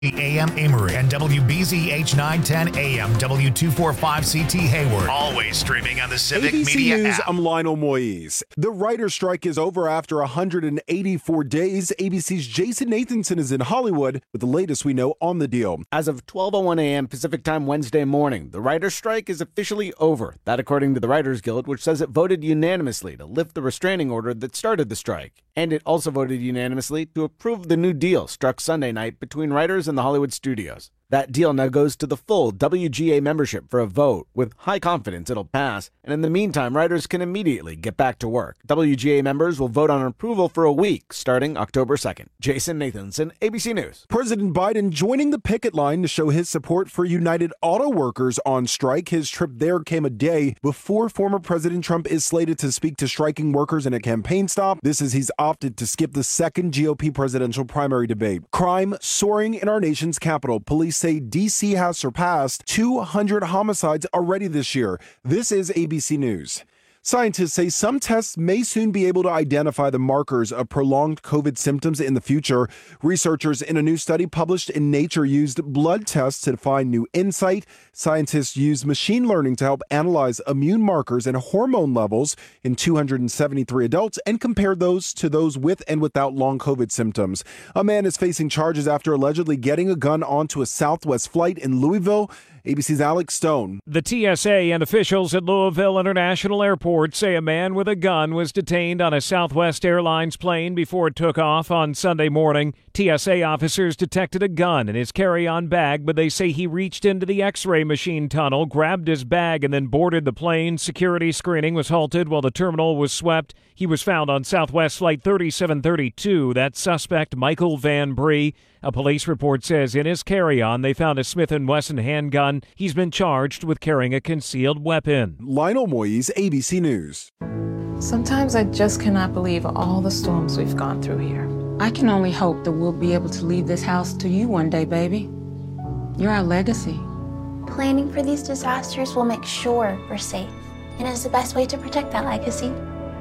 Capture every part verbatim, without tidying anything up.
A M Amory and W B Z H nine ten A M W two forty-five C T Hayward. Always streaming on the Civic A B C Media News, app. I'm Lionel Moise. The writer's strike is over after one hundred eighty-four days. A B C's Jason Nathanson is in Hollywood with the latest we know on the deal. As of twelve oh one a.m. Pacific Time Wednesday morning, the writer's strike is officially over. That according to the Writers Guild, which says it voted unanimously to lift the restraining order that started the strike. And it also voted unanimously to approve the new deal struck Sunday night between writers and the Hollywood studios. That deal now goes to the full W G A membership for a vote, with high confidence it'll pass, and in the meantime, writers can immediately get back to work. W G A members will vote on approval for a week, starting October second. Jason Nathanson, A B C News. President Biden joining the picket line to show his support for United Auto Workers on strike. His trip there came a day before former President Trump is slated to speak to striking workers in a campaign stop. This is he's opted to skip the second G O P presidential primary debate. Crime soaring in our nation's capital. Police say D C has surpassed two hundred homicides already this year. This is A B C News. Scientists say some tests may soon be able to identify the markers of prolonged COVID symptoms in the future. Researchers in a new study published in Nature used blood tests to find new insight. Scientists used machine learning to help analyze immune markers and hormone levels in two hundred seventy-three adults and compared those to those with and without long COVID symptoms. A man is facing charges after allegedly getting a gun onto a Southwest flight in Louisville. A B C's Alex Stone. The T S A and officials at Louisville International Airport say a man with a gun was detained on a Southwest Airlines plane before it took off on Sunday morning. T S A officers detected a gun in his carry-on bag, but they say he reached into the X-ray machine tunnel, grabbed his bag, and then boarded the plane. Security screening was halted while the terminal was swept. He was found on Southwest Flight thirty-seven thirty-two. That suspect, Michael Van Bree. A police report says in his carry-on they found a Smith and Wesson handgun. He's been charged with carrying a concealed weapon. Lionel Moise, A B C News. Sometimes I just cannot believe all the storms we've gone through here. I can only hope that we'll be able to leave this house to you one day, baby. You're our legacy. Planning for these disasters will make sure we're safe, and it's the best way to protect that legacy.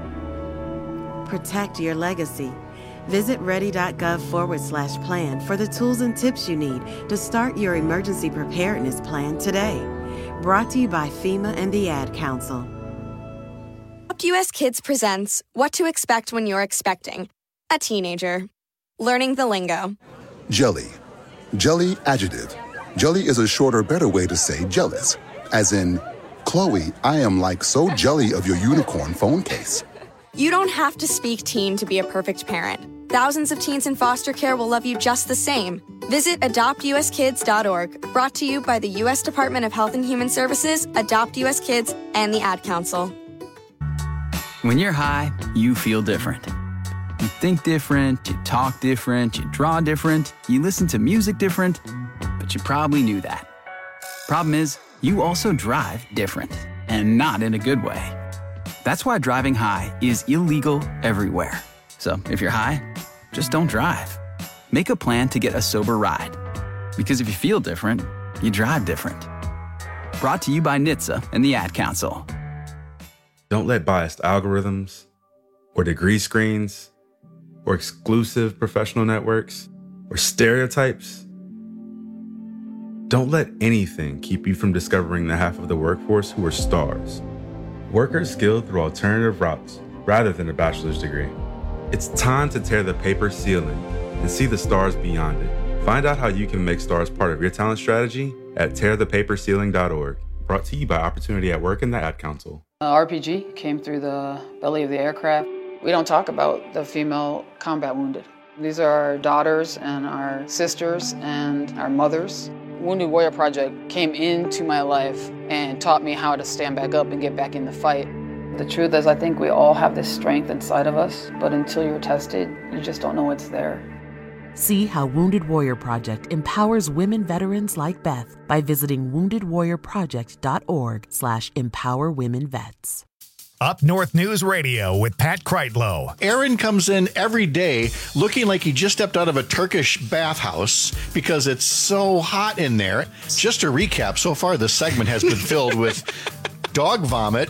Protect your legacy. Visit ready.gov forward slash plan for the tools and tips you need to start your emergency preparedness plan today. Brought to you by FEMA and the Ad Council. Adopt U S Kids presents What to Expect When You're Expecting a Teenager. Learning the lingo. Jelly. Jelly adjective. Jelly is a shorter, better way to say jealous. As in, Chloe, I am like so jelly of your unicorn phone case. You don't have to speak teen to be a perfect parent. Thousands of teens in foster care will love you just the same. Visit adopt u s kids dot org. Brought to you by the U S Department of Health and Human Services, Adopt U S Kids, and the Ad Council. When you're high, you feel different. You think different, you talk different, you draw different, you listen to music different, but you probably knew that. Problem is, you also drive different, and not in a good way. That's why driving high is illegal everywhere. So if you're high, just don't drive. Make a plan to get a sober ride. Because if you feel different, you drive different. Brought to you by N H T S A and the Ad Council. Don't let biased algorithms or degree screens or exclusive professional networks or stereotypes. Don't let anything keep you from discovering the half of the workforce who are stars. Workers skilled through alternative routes rather than a bachelor's degree. It's time to tear the paper ceiling and see the stars beyond it. Find out how you can make stars part of your talent strategy at tear the paper ceiling dot org. Brought to you by Opportunity at Work and the Ad Council. Uh, R P G came through the belly of the aircraft. We don't talk about the female combat wounded. These are our daughters and our sisters and our mothers. Wounded Warrior Project came into my life and taught me how to stand back up and get back in the fight. The truth is, I think we all have this strength inside of us, but until you're tested, you just don't know what's there. See how Wounded Warrior Project empowers women veterans like Beth by visiting wounded warrior project dot org slash empower women vets. Up North News Radio with Pat Kreitlow. Aaron comes in every day looking like he just stepped out of a Turkish bathhouse because it's so hot in there. Just to recap, so far this segment has been filled with dog vomit,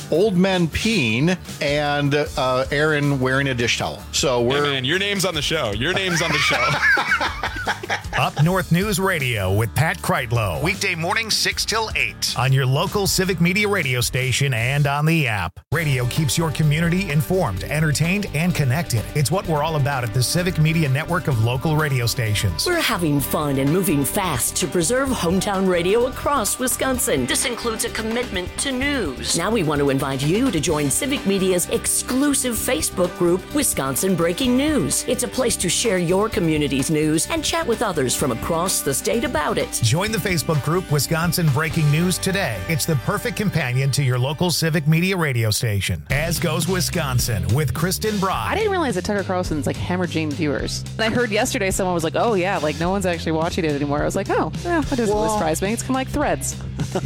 old men peeing and uh, Aaron wearing a dish towel. So we're hey man, your name's on the show. Your name's on the show. Up North News Radio with Pat Kreitlow. Weekday mornings six till eight on your local Civic Media radio station and on the app. Radio keeps your community informed, entertained, and connected. It's what we're all about at the Civic Media network of local radio stations. We're having fun and moving fast to preserve hometown radio across Wisconsin. This includes a commitment to news. Now we want to invite you to join Civic Media's exclusive Facebook group, Wisconsin Breaking News. It's a place to share your community's news and chat with others from across the state about it. Join the Facebook group Wisconsin Breaking News today. It's the perfect companion to your local Civic Media radio station. As goes Wisconsin with Kristen Bride. I didn't realize that Tucker Carlson's like hemorrhaging viewers. And I heard yesterday someone was like, oh yeah, like no one's actually watching it anymore. I was like, oh, yeah, that doesn't really surprise me. It's kind of like Threads. it,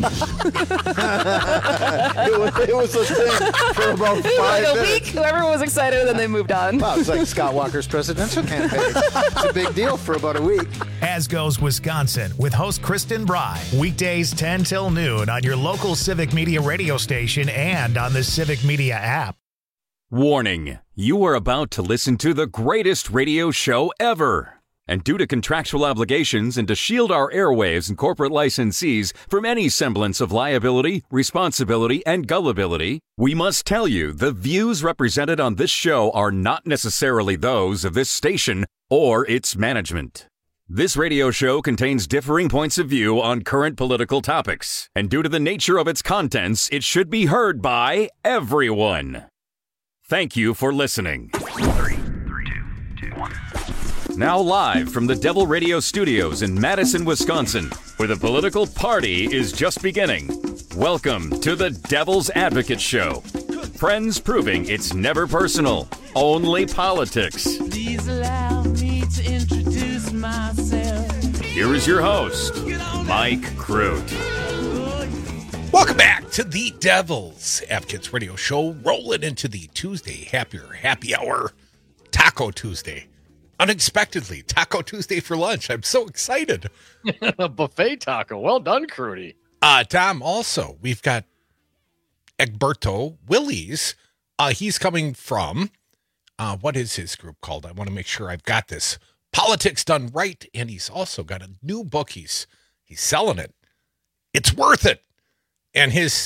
was, it was a thing for about five like a minutes. week, everyone was excited, and then they moved on. Wow, it's like Scott Walker's presidential campaign. It's a big deal for about a week. As goes Wisconsin with host Kristen Bride. Weekdays ten till noon on your local Civic Media radio station and on the Civic Media app. Warning, you are about to listen to the greatest radio show ever. And due to contractual obligations and to shield our airwaves and corporate licensees from any semblance of liability, responsibility, and gullibility, we must tell you the views represented on this show are not necessarily those of this station or its management. This radio show contains differing points of view on current political topics, and due to the nature of its contents, it should be heard by everyone. Thank you for listening. Three, three, two, two, one. Now live from the Devil Radio Studios in Madison, Wisconsin, where the political party is just beginning. Welcome to the Devil's Advocate Show. Friends proving it's never personal, only politics. Please allow me to introduce myself. Here is your host, Mike Crute. Welcome back to the Devil's Advocates Radio Show, rolling into the Tuesday Happier Happy Hour, Taco Tuesday. Unexpectedly, Taco Tuesday for lunch. I'm so excited. A buffet taco. Well done, Crudy. Uh, Tom, also, we've got Egberto Willies. Uh, he's coming from, uh, what is his group called? I want to make sure I've got this. Politics Done Right. And he's also got a new book. He's, he's selling it. It's worth it. And his,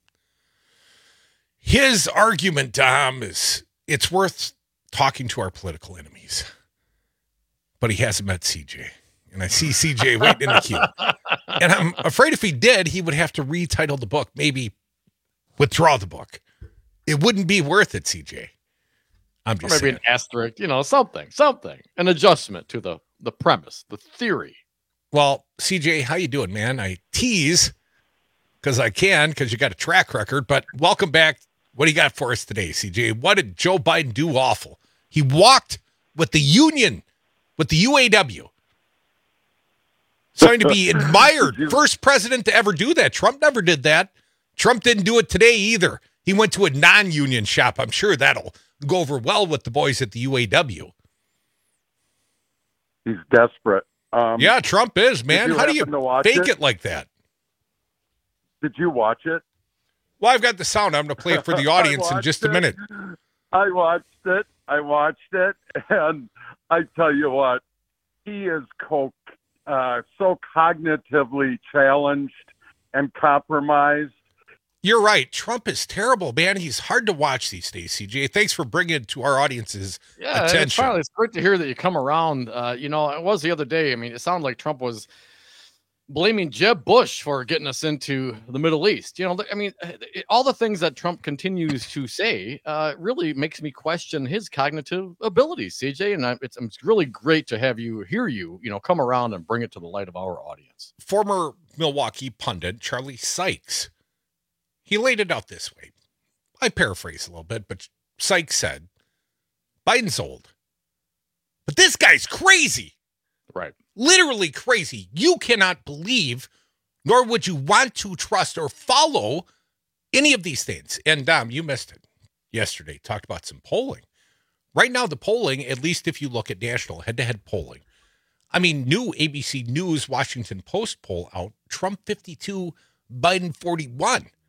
his argument, Tom, is it's worth talking to our political enemies. But he hasn't met C J. And I see C J waiting in the queue. And I'm afraid if he did, he would have to retitle the book, maybe withdraw the book. It wouldn't be worth it, C J. I'm just or maybe saying. An asterisk, you know, something, something, an adjustment to the, the premise, the theory. Well, C J, how you doing, man? I tease because I can, because you got a track record, but welcome back. What do you got for us today, C J? What did Joe Biden do awful? He walked with the union, with the U A W. Something to be admired. First president to ever do that. Trump never did that. Trump didn't do it today either. He went to a non-union shop. I'm sure that'll go over well with the boys at the U A W. He's desperate. Um, yeah, Trump is, man. How do you fake it? it like that? Did you watch it? Well, I've got the sound. I'm going to play it for the audience in just a minute. It. I watched it. I watched it. And I tell you what, he is co- uh, so cognitively challenged and compromised. You're right. Trump is terrible, man. He's hard to watch these days, C J. Thanks for bringing it to our audience's yeah, attention. It's, finally, it's great to hear that you come around. Uh, you know, it was the other day. I mean, it sounded like Trump was blaming Jeb Bush for getting us into the Middle East. You know, I mean, it, all the things that Trump continues to say uh, really makes me question his cognitive abilities, C J. And I, it's, it's really great to have you hear you, you know, come around and bring it to the light of our audience. Former Milwaukee pundit Charlie Sykes, he laid it out this way. I paraphrase a little bit, but Sykes said, Biden's old, but this guy's crazy. Right. Literally crazy. You cannot believe, nor would you want to trust or follow any of these things. And Dom, you missed it yesterday. Talked about some polling. Right now, the polling, at least if you look at national head-to-head polling, I mean, new A B C News Washington Post poll out, Trump fifty-two, Biden forty-one.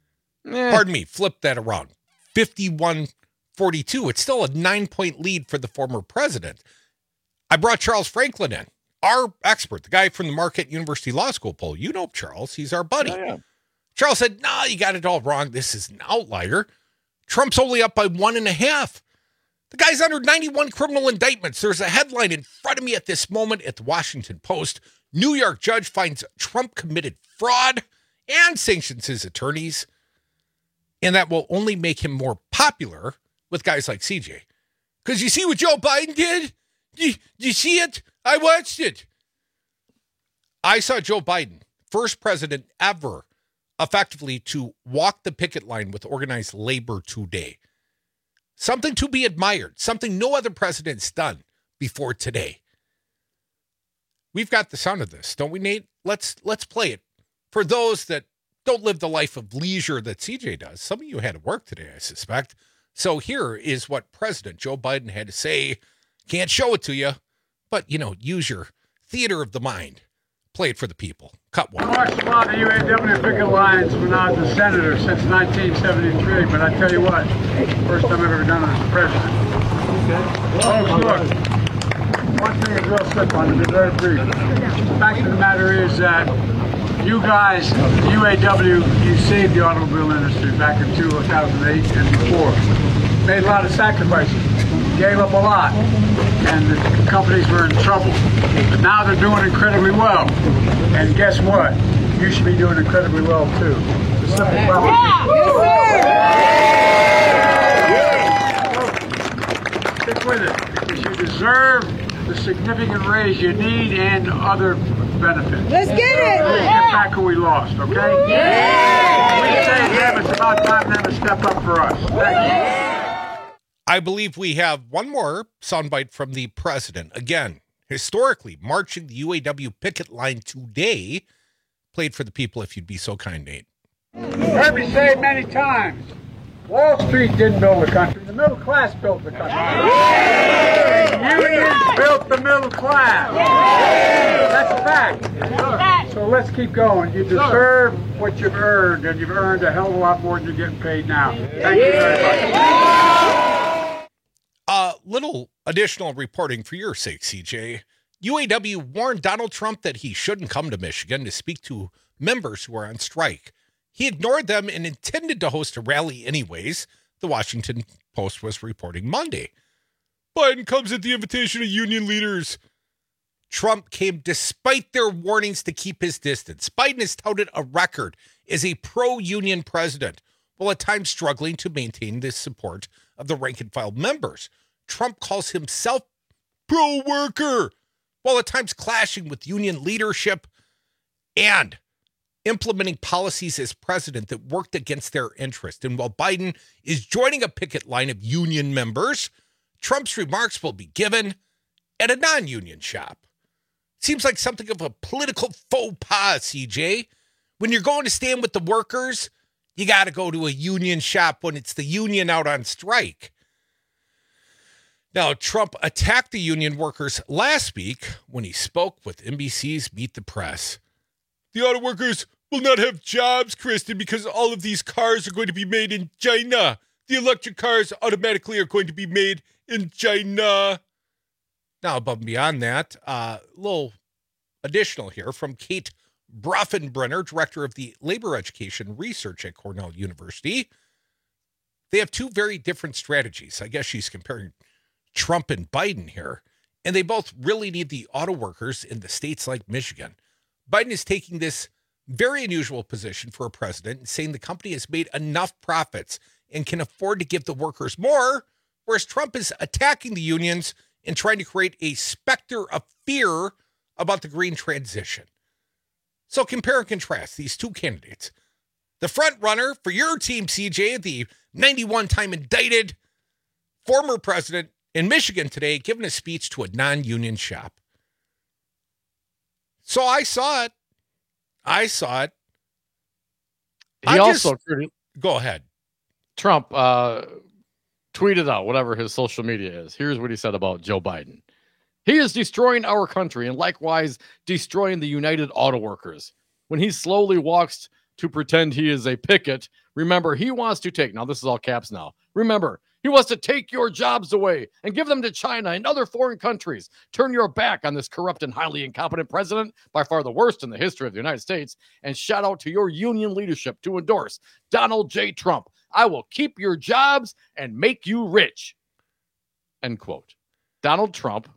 Eh. Pardon me, flip that around. fifty-one forty-two. It's still a nine-point lead for the former president. I brought Charles Franklin in, our expert, the guy from the Marquette University Law School poll. You know Charles. He's our buddy. Yeah, yeah. Charles said, no, nah, you got it all wrong. This is an outlier. Trump's only up by one and a half. The guy's under ninety-one criminal indictments. There's a headline in front of me at this moment at the Washington Post. New York judge finds Trump committed fraud and sanctions his attorneys. And that will only make him more popular with guys like C J. Because you see what Joe Biden did? You, you see it? I watched it. I saw Joe Biden, first president ever, effectively to walk the picket line with organized labor today. Something to be admired, something no other president's done before today. We've got the sound of this, don't we, Nate? Let's let's play it. For those that don't live the life of leisure that C J does, some of you had to work today, I suspect. So here is what President Joe Biden had to say. Can't show it to you, but, you know, use your theater of the mind. Play it for the people. Cut one. I watched a lot of U A W picket lines when I was a senator since nineteen seventy-three, but I tell you what, first time I've ever done it as president. Oh, look, one thing is real simple, I'm going to be very brief. The fact of the matter is that you guys, the U A W, you saved the automobile industry back in two thousand eight and before. Made a lot of sacrifices, gave up a lot, and the companies were in trouble. But now they're doing incredibly well. And guess what? You should be doing incredibly well too. The simple problem. Yes, stick with it, because you deserve the significant raise you need and other benefits. Let's get it! Let's get back what we lost, okay? Yeah! We say them, it's about time them to step up for us. Thank you. I believe we have one more soundbite from the president. Again, historically, marching the U A W picket line today. Played for the people, if you'd be so kind, Nate. Heard me say it many times. Wall Street didn't build the country. The middle class built the country. Yeah. Unions built the middle class. Yeah. That's a fact. So let's keep going. You deserve what you've earned, and you've earned a hell of a lot more than you're getting paid now. Thank you very much. A uh, little additional reporting for your sake, C J. U A W warned Donald Trump that he shouldn't come to Michigan to speak to members who are on strike. He ignored them and intended to host a rally anyways, the Washington Post was reporting Monday. Biden comes at the invitation of union leaders. Trump came despite their warnings to keep his distance. Biden has touted a record as a pro-union president, while at times struggling to maintain the support of the rank-and-file members. Trump calls himself pro-worker, while at times clashing with union leadership and implementing policies as president that worked against their interest. And while Biden is joining a picket line of union members, Trump's remarks will be given at a non-union shop. Seems like something of a political faux pas, C J. When you're going to stand with the workers, you got to go to a union shop when it's the union out on strike. Now, Trump attacked the union workers last week when he spoke with N B C's Meet the Press. The auto workers will not have jobs, Kristen, because all of these cars are going to be made in China. The electric cars automatically are going to be made in China. Now, above and beyond that, a uh, little additional here from Kate Brofenbrenner, director of the Labor Education Research at Cornell University. They have two very different strategies. I guess she's comparing Trump and Biden here, and they both really need the auto workers in the states like Michigan. Biden is taking this very unusual position for a president and saying the company has made enough profits and can afford to give the workers more, whereas Trump is attacking the unions and trying to create a specter of fear about the green transition. So compare and contrast these two candidates. The front runner for your team, C J, the ninety-one time indicted former president in Michigan today, giving a speech to a non-union shop. So I saw it. I saw it. He I also just, go ahead. Trump uh, tweeted out whatever his social media is. Here's what he said about Joe Biden. He is destroying our country and likewise destroying the United Auto Workers when he slowly walks to pretend he is a picket. Remember, he wants to take, now this is all caps now. Remember, he wants to take your jobs away and give them to China and other foreign countries. Turn your back on this corrupt and highly incompetent president, by far the worst in the history of the United States, and shout out to your union leadership to endorse Donald J. Trump. I will keep your jobs and make you rich. End quote. Donald Trump,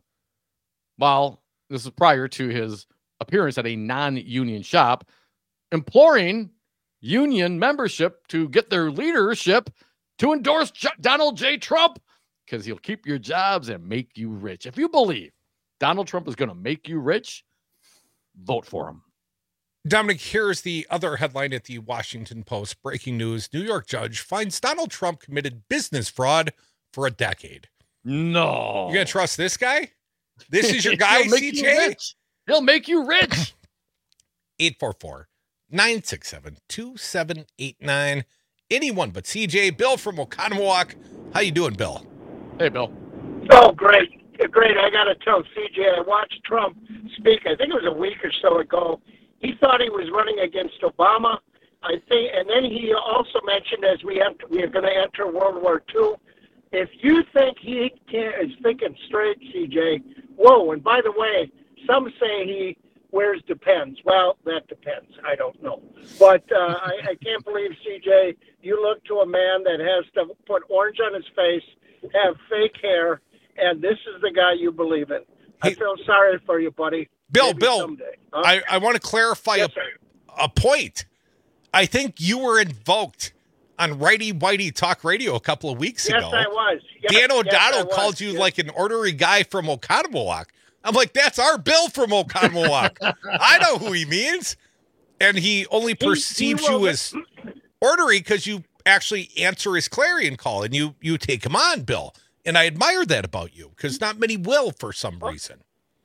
while this is prior to his appearance at a non-union shop, imploring union membership to get their leadership to endorse J- Donald J. Trump, because he'll keep your jobs and make you rich. If you believe Donald Trump is going to make you rich, vote for him. Dominic, here's the other headline at the Washington Post. Breaking news. New York judge finds Donald Trump committed business fraud for a decade. No. You going to trust this guy? This is your guy, C J? He'll make you rich. eight four four, nine six seven, two seven eight nine. Anyone but C J. Bill from Oconomowoc. How you doing, Bill? Hey, Bill. Oh, great. Great. I got to tell C J, I watched Trump speak, I think it was a week or so ago. He thought he was running against Obama. I think, and then he also mentioned as we enter, we are going to enter World War Two. If you think he can't, is thinking straight, C J, whoa. And by the way, some say he wears Depends. Well, that depends. I don't know. But uh, I, I can't believe, C J, you look to a man that has to put orange on his face, have fake hair, and this is the guy you believe in. I feel sorry for you, buddy. Bill, Maybe Bill, someday. Huh? I, I want to clarify Yes, a, a point. I think you were invoked on Righty Whitey Talk Radio a couple of weeks yes, ago. I was. Yes, Dan yes, O'Donnell I was. called you Yes. like an ornery guy from Oconomowoc. I'm like, that's our Bill from Oconomowoc. I know who he means. And he only perceives he you will- as ornery because you actually answer his clarion call and you you take him on, Bill. And I admire that about you because not many will for some reason.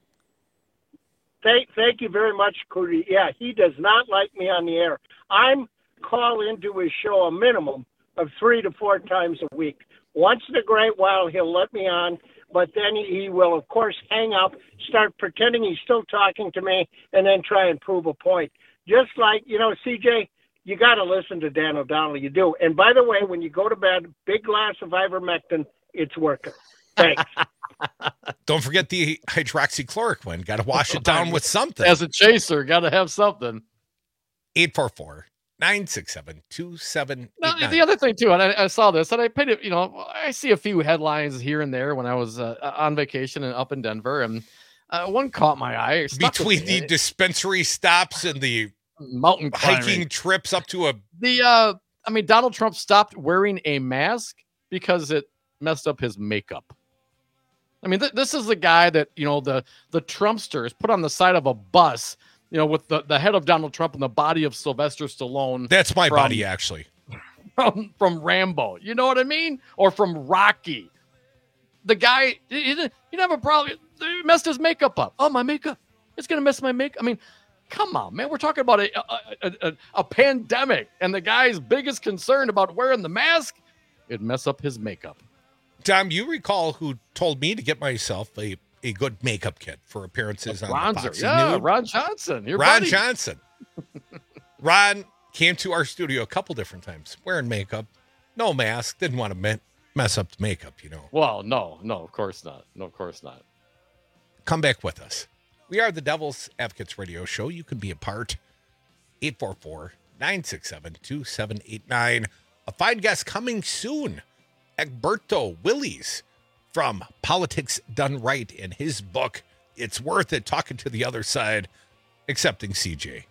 Thank, thank you very much, Cootie. Yeah, he does not like me on the air. I'm called into his show a minimum of three to four times a week. Once in a great while, he'll let me on, but then he will, of course, hang up, start pretending he's still talking to me, and then try and prove a point. Just like, you know, C J, you got to listen to Dan O'Donnell. You do. And by the way, when you go to bed, big glass of ivermectin, it's working. Thanks. Don't forget the hydroxychloroquine. Got to wash it down with something. As a chaser, got to have something. eight four four, nine six seven, two seven eight nine. Now, the other thing, too, and I, I saw this, and I paid it, you know, I see a few headlines here and there when I was uh, on vacation and up in Denver, and uh, one caught my eye. It stuck with Between me. the dispensary stops and the mountain climbing. hiking trips up to a The, uh, I mean, Donald Trump stopped wearing a mask because it messed up his makeup. I mean, th- this is the guy that, you know, the, the Trumpsters put on the side of a bus, you know, with the, the head of Donald Trump and the body of Sylvester Stallone. That's my from, body, actually. From, from Rambo. You know what I mean? Or from Rocky. The guy, he, he didn't have a problem. He messed his makeup up. Oh, my makeup. It's going to mess my makeup. I mean, come on, man. We're talking about a, a, a, a, a pandemic, and the guy's biggest concern about wearing the mask, it'd mess up his makeup. Tom, you recall who told me to get myself a, a good makeup kit for appearances on the Ronzer. Boxing Yeah, Nude? Ron Johnson. Your Ron buddy. Johnson. Ron came to our studio a couple different times, wearing makeup, no mask, didn't want to me- mess up the makeup, you know. Well, no, no, of course not. No, of course not. Come back with us. We are the Devil's Advocates Radio Show. You can be a part. eight four four, nine six seven, two seven eight nine. A fine guest coming soon. Egberto Willies from Politics Done Right in his book, It's Worth It, talking to the other side, accepting C J.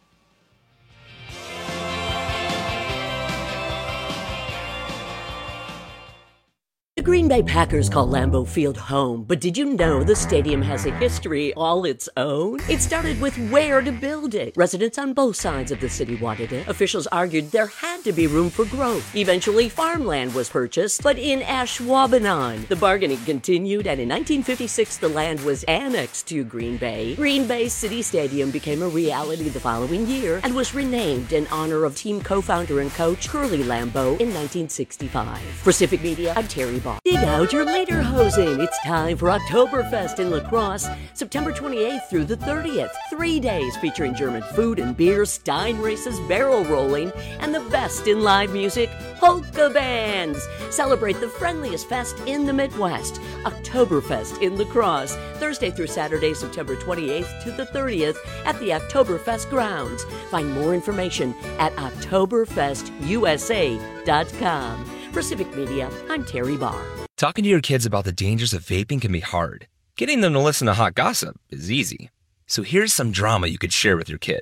The Green Bay Packers call Lambeau Field home, but did you know the stadium has a history all its own? It started with where to build it. Residents on both sides of the city wanted it. Officials argued there had to be room for growth. Eventually, farmland was purchased, but in Ashwaubenon. The bargaining continued, and in nineteen fifty-six, the land was annexed to Green Bay. Green Bay City Stadium became a reality the following year and was renamed in honor of team co-founder and coach Curly Lambeau in nineteen sixty-five. For Civic Media, I'm Terry Ball. Bar. Dig out your lederhosen. It's time for Oktoberfest in La Crosse, September twenty-eighth through the thirtieth. Three days featuring German food and beer, Stein races, barrel rolling, and the best in live music, polka bands. Celebrate the friendliest fest in the Midwest, Oktoberfest in La Crosse, Thursday through Saturday, September twenty-eighth to the thirtieth at the Oktoberfest grounds. Find more information at oktoberfest u s a dot com. For Civic Media, I'm Terry Barr. Talking to your kids about the dangers of vaping can be hard. Getting them to listen to hot gossip is easy. So here's some drama you could share with your kid.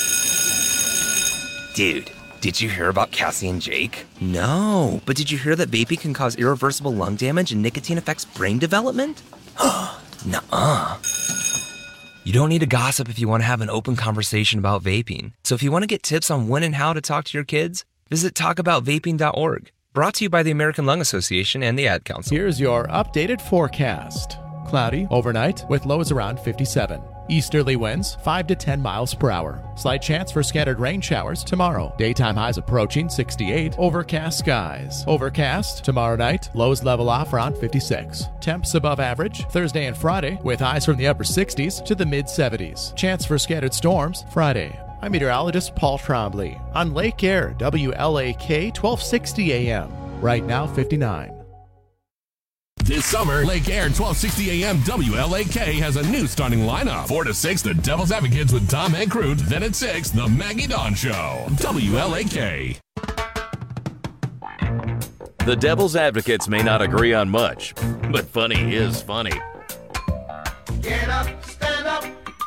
Dude, did you hear about Cassie and Jake? No, but did you hear that vaping can cause irreversible lung damage and nicotine affects brain development? Nuh-uh. You don't need to gossip if you want to have an open conversation about vaping. So if you want to get tips on when and how to talk to your kids, visit talk about vaping dot org. Brought to you by the American Lung Association and the Ad Council. Here's your updated forecast. Cloudy overnight with lows around fifty-seven. Easterly winds five to ten miles per hour. Slight chance for scattered rain showers tomorrow. Daytime highs approaching sixty-eight. Overcast skies. Overcast tomorrow night. Lows level off around fifty-six. Temps above average Thursday and Friday with highs from the upper sixties to the mid seventies. Chance for scattered storms Friday. I'm meteorologist Paul Trombley on Lake Air, W L A K twelve sixty A M. Right now fifty-nine. This summer, Lake Air twelve sixty A M W L A K has a new starting lineup. four to six, the Devil's Advocates with Tom Hankrute. Then at six, the Maggie Dawn Show. W L A K. The Devil's Advocates may not agree on much, but funny is funny. Get up, stand up.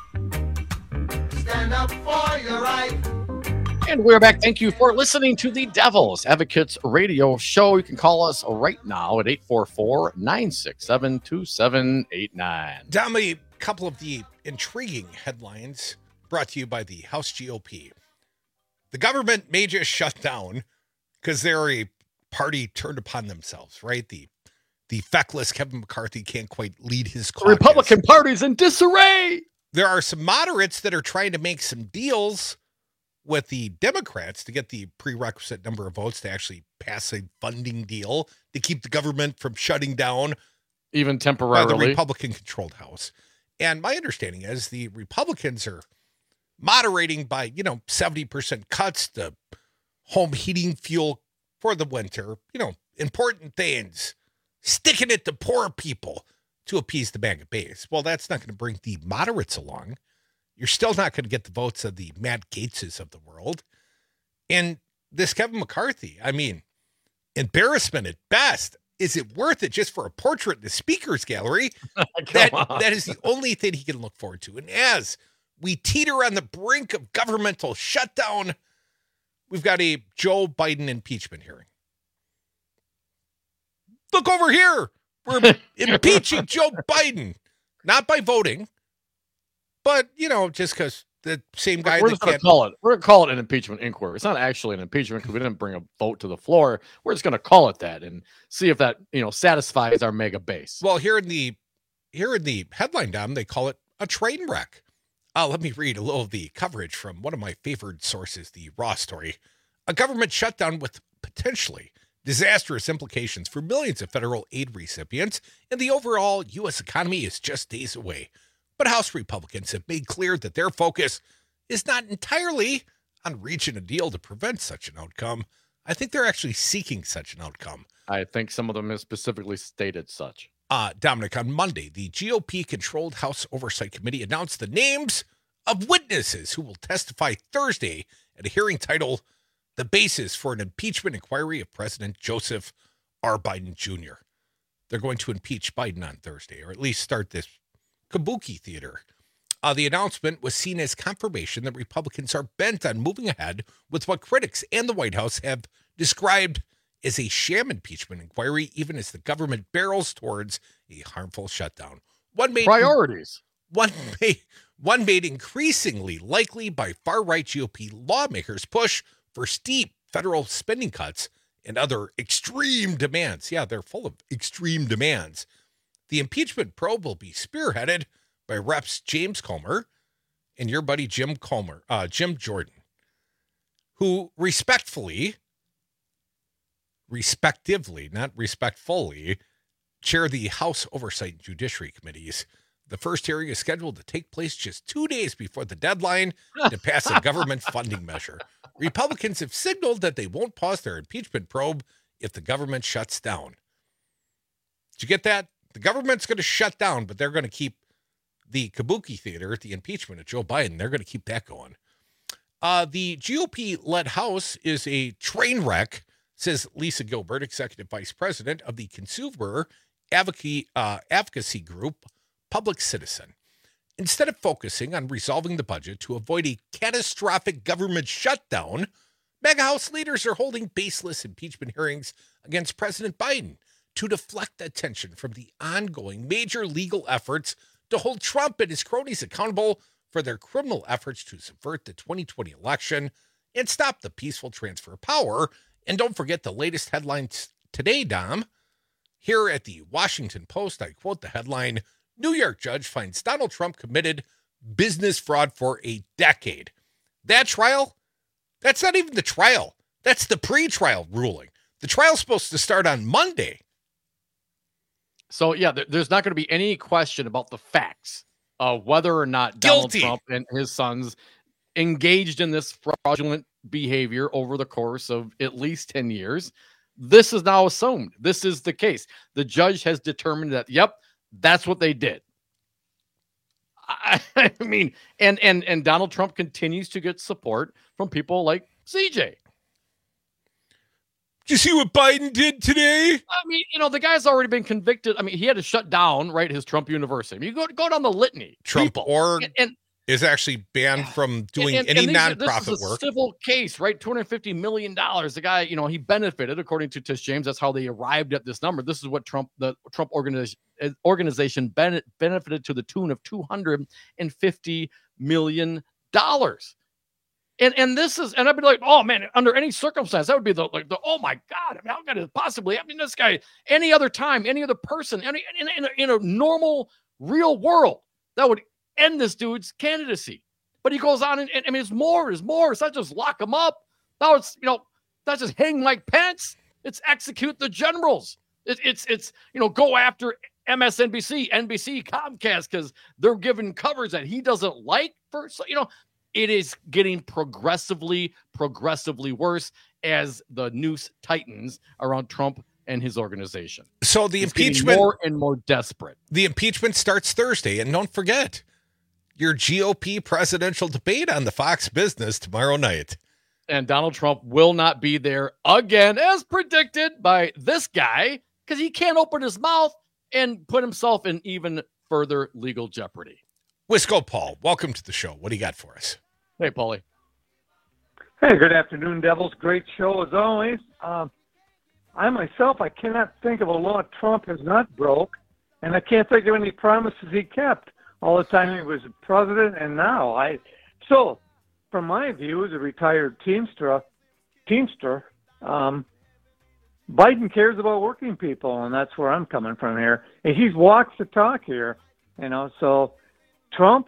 Stand up for your right. And we're back. Thank you for listening to the Devil's Advocates radio show. You can call us right now at eight four four, nine six seven, two seven eight nine. Dom, a couple of the intriguing headlines brought to you by the House G O P. The government may just shut down because they're a party turned upon themselves, right? The the feckless Kevin McCarthy can't quite lead his caucus. The Republican Party's in disarray. There are some moderates that are trying to make some deals with the Democrats to get the prerequisite number of votes to actually pass a funding deal to keep the government from shutting down, even temporarily, by the Republican-controlled House. And my understanding is the Republicans are moderating by, you know, seventy percent cuts to home heating fuel for the winter, you know, important things, sticking it to poor people to appease the MAGA base. Well, that's not going to bring the moderates along. You're still not going to get the votes of the Matt Gaetzes of the world. And this Kevin McCarthy, I mean, embarrassment at best. Is it worth it just for a portrait in the speaker's gallery? that, that is the only thing he can look forward to. And as we teeter on the brink of governmental shutdown, we've got a Joe Biden impeachment hearing. Look over here. We're impeaching Joe Biden. Not by voting, but, you know, just because the same guy we're that just going to call it. We're going to call it an impeachment inquiry. It's not actually an impeachment because we didn't bring a vote to the floor. We're just going to call it that and see if that, you know, satisfies our mega base. Well, here in the here in the headline, Dom, they call it a train wreck. Uh, let me read a little of the coverage from one of my favorite sources, the Raw story. A government shutdown with potentially disastrous implications for millions of federal aid recipients, and the overall U S economy is just days away. But House Republicans have made clear that their focus is not entirely on reaching a deal to prevent such an outcome. I think they're actually seeking such an outcome. I think some of them have specifically stated such. Uh, Dominic, on Monday, the G O P-controlled House Oversight Committee announced the names of witnesses who will testify Thursday at a hearing titled The Basis for an Impeachment Inquiry of President Joseph R. Biden Junior They're going to impeach Biden on Thursday, or at least start this kabuki theater. Uh, the announcement was seen as confirmation that Republicans are bent on moving ahead with what critics and the White House have described as a sham impeachment inquiry, even as the government barrels towards a harmful shutdown. One made priorities. One made, one made increasingly likely by far-right G O P lawmakers' push for steep federal spending cuts and other extreme demands. Yeah, they're full of extreme demands. The impeachment probe will be spearheaded by Reps James Comer and your buddy Jim Comer, uh, Jim Jordan, who respectfully respectively, not respectfully, chair the House Oversight and Judiciary Committees. The first hearing is scheduled to take place just two days before the deadline to pass a government funding measure. Republicans have signaled that they won't pause their impeachment probe if the government shuts down. Did you get that? The government's going to shut down, but they're going to keep the Kabuki Theater, the impeachment of Joe Biden, they're going to keep that going. Uh, the G O P-led House is a train wreck, says Lisa Gilbert, Executive Vice President of the Consumer Advocacy, uh, Advocacy Group, Public Citizen. Instead of focusing on resolving the budget to avoid a catastrophic government shutdown, mega House leaders are holding baseless impeachment hearings against President Biden to deflect attention from the ongoing major legal efforts to hold Trump and his cronies accountable for their criminal efforts to subvert the twenty twenty election and stop the peaceful transfer of power. And don't forget the latest headlines today, Dom. Here at the Washington Post, I quote the headline, New York judge finds Donald Trump committed business fraud for a decade. That trial? That's not even the trial. That's the pre-trial ruling. The trial's supposed to start on Monday. So, yeah, there, there's not going to be any question about the facts of whether or not Guilty. Donald Trump and his sons engaged in this fraudulent behavior over the course of at least ten years. This is now assumed. This is the case. The judge has determined that, yep, that's what they did. I, I mean, and, and, and Donald Trump continues to get support from people like C J. Did you see what Biden did today? I mean, you know, the guy's already been convicted. I mean, he had to shut down, right, his Trump University. I mean, you go, go down the litany. Trump people. or and, and is actually banned from doing and, any and these, nonprofit this is a work. Civil case, right? two hundred fifty million dollars. The guy, you know, he benefited, according to Tish James. That's how they arrived at this number. This is what Trump, the Trump organization, organization benefited to the tune of two hundred fifty million dollars. And and this is, and I'd be like, oh man, under any circumstance, that would be the like the oh my God, I mean, how could it possibly? I mean, this guy, any other time, any other person, any in, in, a, in a normal, real world, that would end this dude's candidacy. But he goes on, and, and I mean, it's more, it's more. It's not just lock him up. Now it's, you know, not just hang Mike Pence. It's execute the generals. It, it's it's you know, go after M S N B C, N B C, Comcast because they're giving coverage that he doesn't like. For so, you know. It is getting progressively, progressively worse as the noose tightens around Trump and his organization. So the it's impeachment more and more desperate. The impeachment starts Thursday, and don't forget your G O P presidential debate on the Fox Business tomorrow night. And Donald Trump will not be there again, as predicted by this guy, because he can't open his mouth and put himself in even further legal jeopardy. Wisco Paul, welcome to the show. What do you got for us? Hey, Paulie. Hey, good afternoon, Devils. Great show as always. Um, I myself, I cannot think of a law Trump has not broke, and I can't think of any promises he kept all the time he was president and now. I so, from my view as a retired Teamster, Teamster, um, Biden cares about working people, and that's where I'm coming from here. And he walks the talk here, you know. So, Trump.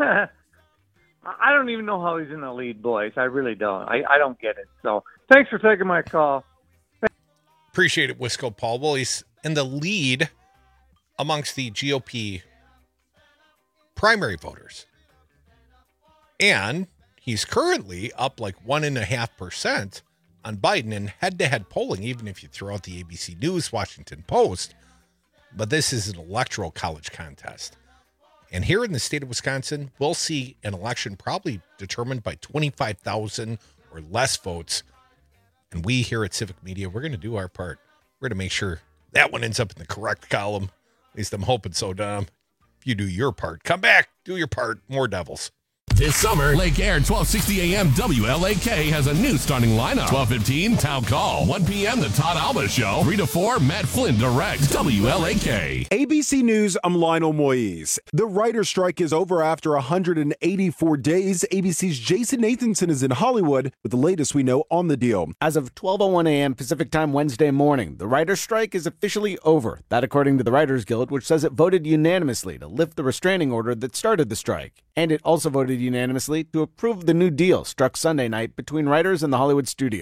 I don't even know how he's in the lead, boys. I really don't. I, I don't get it. So thanks for taking my call. Appreciate it, Wisco Paul. Well, he's in the lead amongst the G O P primary voters. And he's currently up like one and a half percent on Biden in head-to-head polling, even if you throw out the A B C News, Washington Post. But this is an electoral college contest. And here in the state of Wisconsin, we'll see an election probably determined by twenty-five thousand or less votes. And we here at Civic Media, we're going to do our part. We're going to make sure that one ends up in the correct column. At least I'm hoping so, Dom. If you do your part, come back, do your part. More Devils. This summer, Lake Air twelve sixty A M W L A K has a new starting lineup. twelve fifteen, Town Call. one p.m., The Todd Alba Show. three to four, Matt Flynn directs W L A K. A B C News, I'm Lionel Moise. The writer's strike is over after one hundred eighty-four days. A B C's Jason Nathanson is in Hollywood with the latest we know on the deal. As of twelve oh one a.m. Pacific Time Wednesday morning, the writer's strike is officially over. That according to the Writers Guild, which says it voted unanimously to lift the restraining order that started the strike. And it also voted unanimously to approve the new deal struck Sunday night between writers and the Hollywood studios.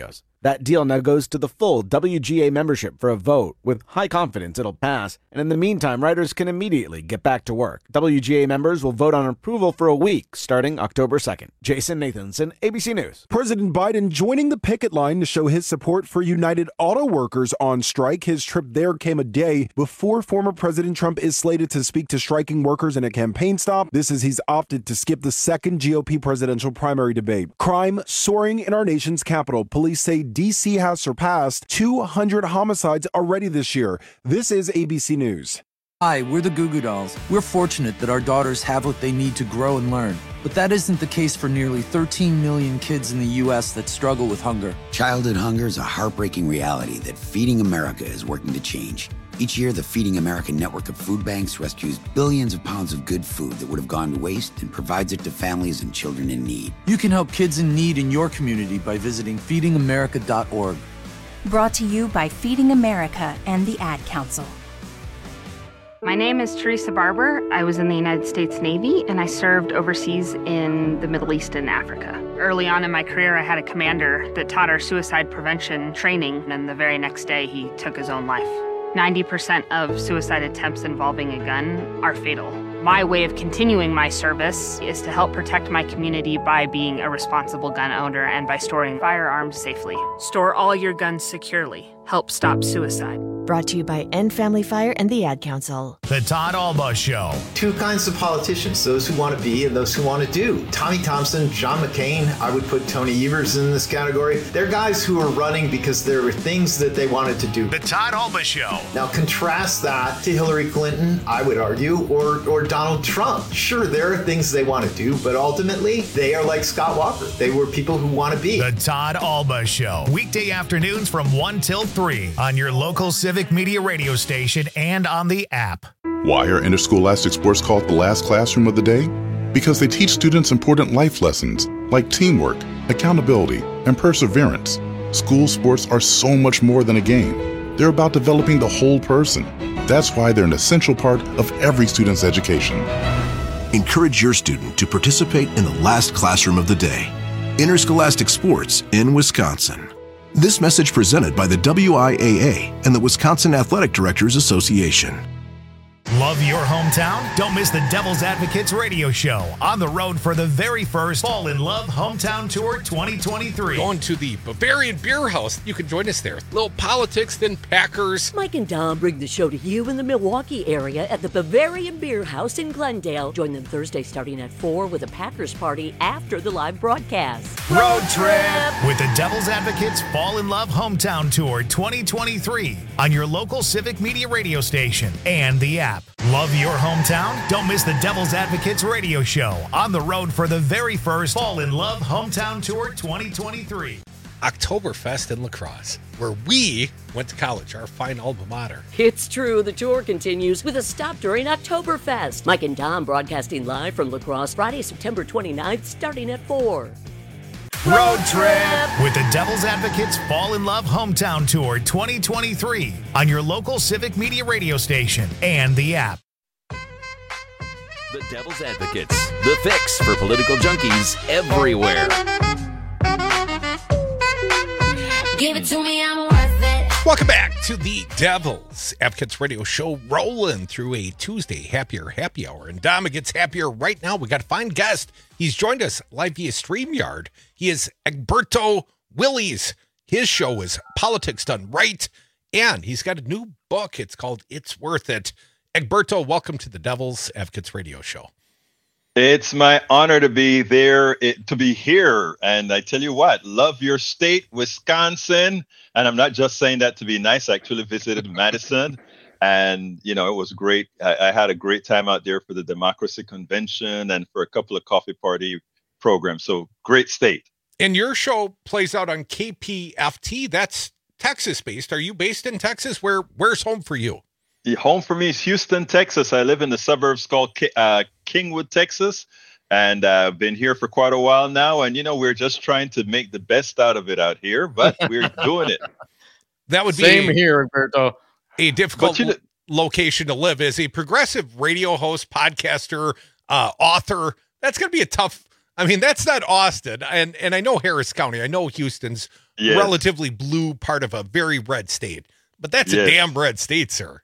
That deal now goes to the full W G A membership for a vote, with high confidence it'll pass, and in the meantime, writers can immediately get back to work. W G A members will vote on approval for a week, starting October second. Jason Nathanson, A B C News. President Biden joining the picket line to show his support for United Auto Workers on strike. His trip there came a day before former President Trump is slated to speak to striking workers in a campaign stop. This is he's opted to skip the second G O P presidential primary debate. Crime soaring in our nation's capital. Police say D C has surpassed two hundred homicides already this year. This is A B C News. Hi, we're the Goo Goo Dolls. We're fortunate that our daughters have what they need to grow and learn. But that isn't the case for nearly thirteen million kids in the U S that struggle with hunger. Childhood hunger is a heartbreaking reality that Feeding America is working to change. Each year, the Feeding America network of food banks rescues billions of pounds of good food that would have gone to waste and provides it to families and children in need. You can help kids in need in your community by visiting feeding america dot org. Brought to you by Feeding America and the Ad Council. My name is Teresa Barber. I was in the United States Navy and I served overseas in the Middle East and Africa. Early on in my career, I had a commander that taught our suicide prevention training, and the very next day he took his own life. ninety percent of suicide attempts involving a gun are fatal. My way of continuing my service is to help protect my community by being a responsible gun owner and by storing firearms safely. Store all your guns securely. Help stop suicide. Brought to you by End Family Fire and the Ad Council. The Todd Alba Show. Two kinds of politicians, those who want to be and those who want to do. Tommy Thompson, John McCain, I would put Tony Evers in this category. They're guys who are running because there were things that they wanted to do. The Todd Alba Show. Now contrast that to Hillary Clinton, I would argue, or, or Donald Trump. Sure, there are things they want to do, but ultimately, they are like Scott Walker. They were people who want to be. The Todd Alba Show. Weekday afternoons from one till three on your local Civic Media radio station and on the app. Why are interscholastic sports called the last classroom of the day? Because they teach students important life lessons like teamwork, accountability, and perseverance. School sports are so much more than a game. They're about developing the whole person. That's why they're an essential part of every student's education. Encourage your student to participate in the last classroom of the day. Interscholastic sports in Wisconsin. This message presented by the W I A A and the Wisconsin Athletic Directors Association. Love your hometown? Don't miss the Devil's Advocates radio show on the road for the very first Fall in Love Hometown Tour twenty twenty-three. Going to the Bavarian Beer House. You can join us there. Little politics, then Packers. Mike and Dom bring the show to you in the Milwaukee area at the Bavarian Beer House in Glendale. Join them Thursday starting at four with a Packers party after the live broadcast. Road trip with the Devil's Advocates Fall in Love Hometown Tour twenty twenty-three on your local Civic Media radio station and the app. Love your hometown? Don't miss the Devil's Advocates radio show on the road for the very first Fall in Love Hometown Tour twenty twenty-three. Oktoberfest in La Crosse, where we went to college, our fine alma mater. It's true. The tour continues with a stop during Oktoberfest. Mike and Dom broadcasting live from La Crosse Friday, September twenty-ninth, starting at four. Road trip with the Devil's Advocates Fall in Love Hometown Tour twenty twenty-three on your local Civic Media radio station and the app. The Devil's Advocates, the fix for political junkies everywhere. Give it to me, I'm worth it. Welcome back to the Devil's Advocates radio show, rolling through a Tuesday happier happy hour. And Dom gets happier right now. We got a fine guest. He's joined us live via StreamYard. He is Egberto Willies. His show is Politics Done Right, and he's got a new book. It's called It's Worth It. Egberto, welcome to the Devil's Advocates radio show. It's my honor to be there, it, to be here. And I tell you what, love your state, Wisconsin. And I'm not just saying that to be nice. I actually visited Madison. And, you know, it was great. I, I had a great time out there for the Democracy Convention and for a couple of coffee party programs. So great state. And your show plays out on K P F T. That's Texas-based. Are you based in Texas? Where Where's home for you? The home for me is Houston, Texas. I live in the suburbs called uh, Kingwood, Texas. And I've uh, been here for quite a while now. And, you know, we're just trying to make the best out of it out here. But we're doing it. That would be Same here, Egberto. A difficult you know, location to live as a progressive radio host, podcaster, uh, author. That's going to be a tough. I mean, that's not Austin, and and I know Harris County. I know Houston's yes. relatively blue part of a very red state. But that's yes. a damn red state, sir.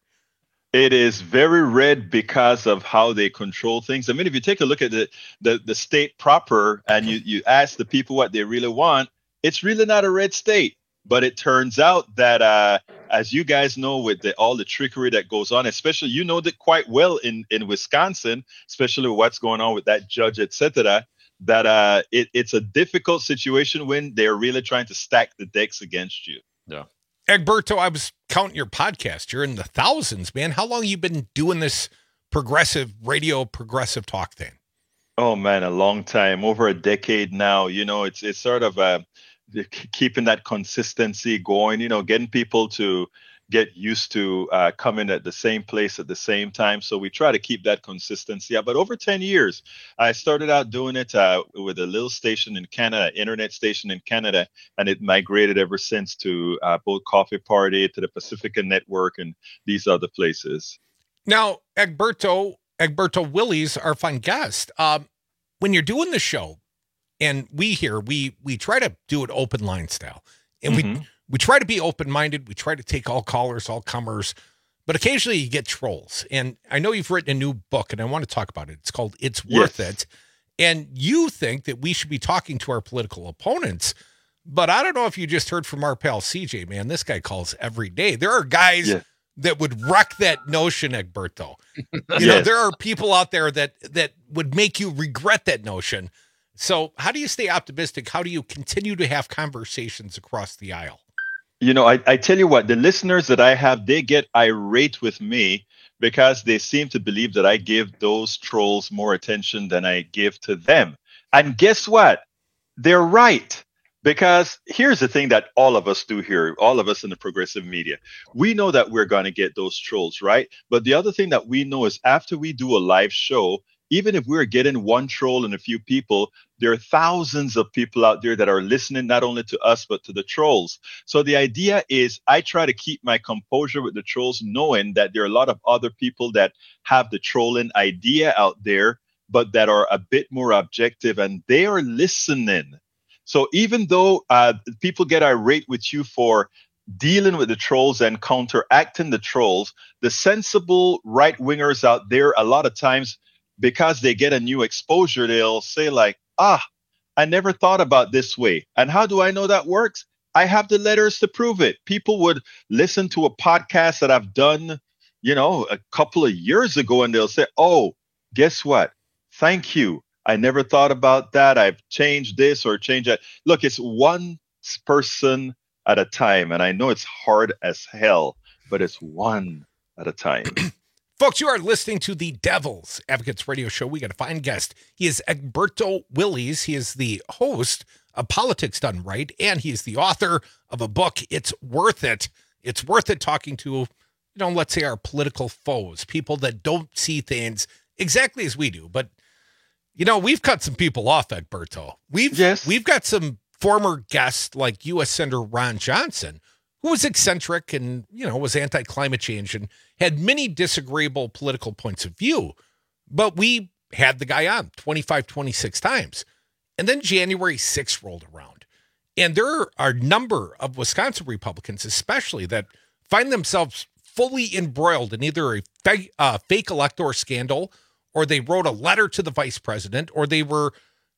It is very red because of how they control things. I mean, if you take a look at the, the, the state proper and you, you ask the people what they really want, it's really not a red state. But it turns out that, uh, as you guys know, with the, all the trickery that goes on, especially you know that quite well in, in Wisconsin, especially what's going on with that judge, et cetera, that uh, it, it's a difficult situation when they're really trying to stack the decks against you. Yeah. Egberto, I was counting your podcast. You're in the thousands, man. How long have you been doing this progressive radio, progressive talk thing? Oh, man, a long time, over a decade now. You know, it's it's sort of uh, keeping that consistency going, you know, getting people to get used to uh, coming at the same place at the same time. So we try to keep that consistency up. But over ten years, I started out doing it uh, with a little station in Canada, internet station in Canada, and it migrated ever since to uh, both Coffee Party, to the Pacifica Network, and these other places. Now, Egberto, Egberto Willies, our fine guest, um, when you're doing the show, and we here, we we try to do it open line style, and mm-hmm. we we try to be open-minded. We try to take all callers, all comers, but occasionally you get trolls. And I know you've written a new book, and I want to talk about it. It's called It's Worth yes. It. And you think that we should be talking to our political opponents, but I don't know if you just heard from our pal C J, man. This guy calls every day. There are guys yeah. that would wreck that notion, Egberto. You yes. know, there are people out there that that would make you regret that notion. So how do you stay optimistic? How do you continue to have conversations across the aisle? You know, I, I tell you what, the listeners that I have, they get irate with me because they seem to believe that I give those trolls more attention than I give to them. And guess what? They're right. Because here's the thing that all of us do here, all of us in the progressive media. We know that we're going to get those trolls, right? But the other thing that we know is after we do a live show, even if we're getting one troll and a few people, there are thousands of people out there that are listening not only to us, but to the trolls. So the idea is I try to keep my composure with the trolls, knowing that there are a lot of other people that have the trolling idea out there, but that are a bit more objective and they are listening. So even though uh, people get irate with you for dealing with the trolls and counteracting the trolls, the sensible right-wingers out there, a lot of times, because they get a new exposure, they'll say like, ah, I never thought about this way. And how do I know that works? I have the letters to prove it. People would listen to a podcast that I've done, you know, a couple of years ago, and they'll say, oh, guess what? Thank you. I never thought about that. I've changed this or changed that. Look, it's one person at a time. And I know it's hard as hell, but it's one at a time. Folks, you are listening to the Devil's Advocates Radio Show. We got a fine guest. He is Egberto Willies. He is the host of Politics Done Right, and he is the author of a book, It's Worth It. It's worth it talking to, you know, let's say our political foes, people that don't see things exactly as we do. But, you know, we've cut some people off, Egberto. We've, yes. we've got some former guests like U S Senator Ron Johnson, who was eccentric and, you know, was anti-climate change and had many disagreeable political points of view. But we had the guy on twenty-five, twenty-six times. And then January sixth rolled around. And there are a number of Wisconsin Republicans, especially, that find themselves fully embroiled in either a fake, uh, fake electoral scandal, or they wrote a letter to the vice president, or they were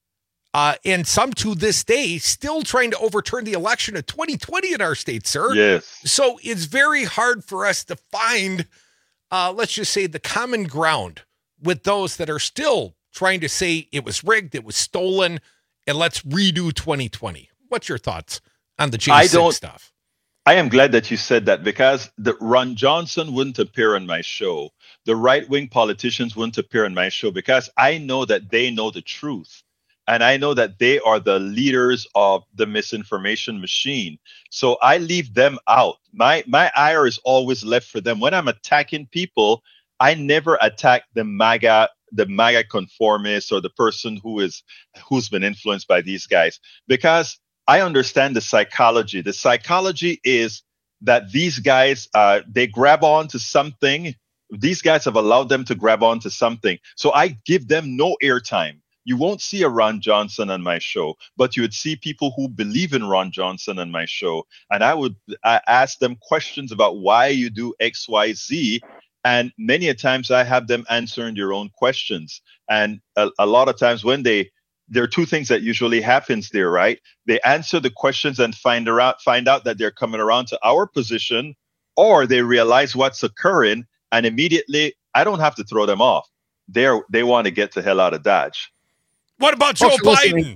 Uh, and some to this day still trying to overturn the election of twenty twenty in our state, sir. Yes. So it's very hard for us to find, uh, let's just say, the common ground with those that are still trying to say it was rigged, it was stolen, and let's redo twenty twenty. What's your thoughts on the J six stuff? I am glad that you said that, because the Ron Johnson wouldn't appear on my show. The right-wing politicians wouldn't appear on my show, because I know that they know the truth. And I know that they are the leaders of the misinformation machine. So I leave them out. My my ire is always left for them. When I'm attacking people, I never attack the MAGA, the MAGA conformist, or the person who is who's been influenced by these guys, because I understand the psychology. The psychology is that these guys, uh, they grab on to something. These guys have allowed them to grab on to something. So I give them no airtime. You won't see a Ron Johnson on my show, but you would see people who believe in Ron Johnson on my show. And I would I ask them questions about why you do X, Y, Z. And many a times I have them answering their own questions. And a, a lot of times when they, there are two things that usually happens there, right? They answer the questions and find out, find out that they're coming around to our position, or they realize what's occurring, and immediately I don't have to throw them off. They're, they want to get the hell out of Dodge. What about Joe Biden?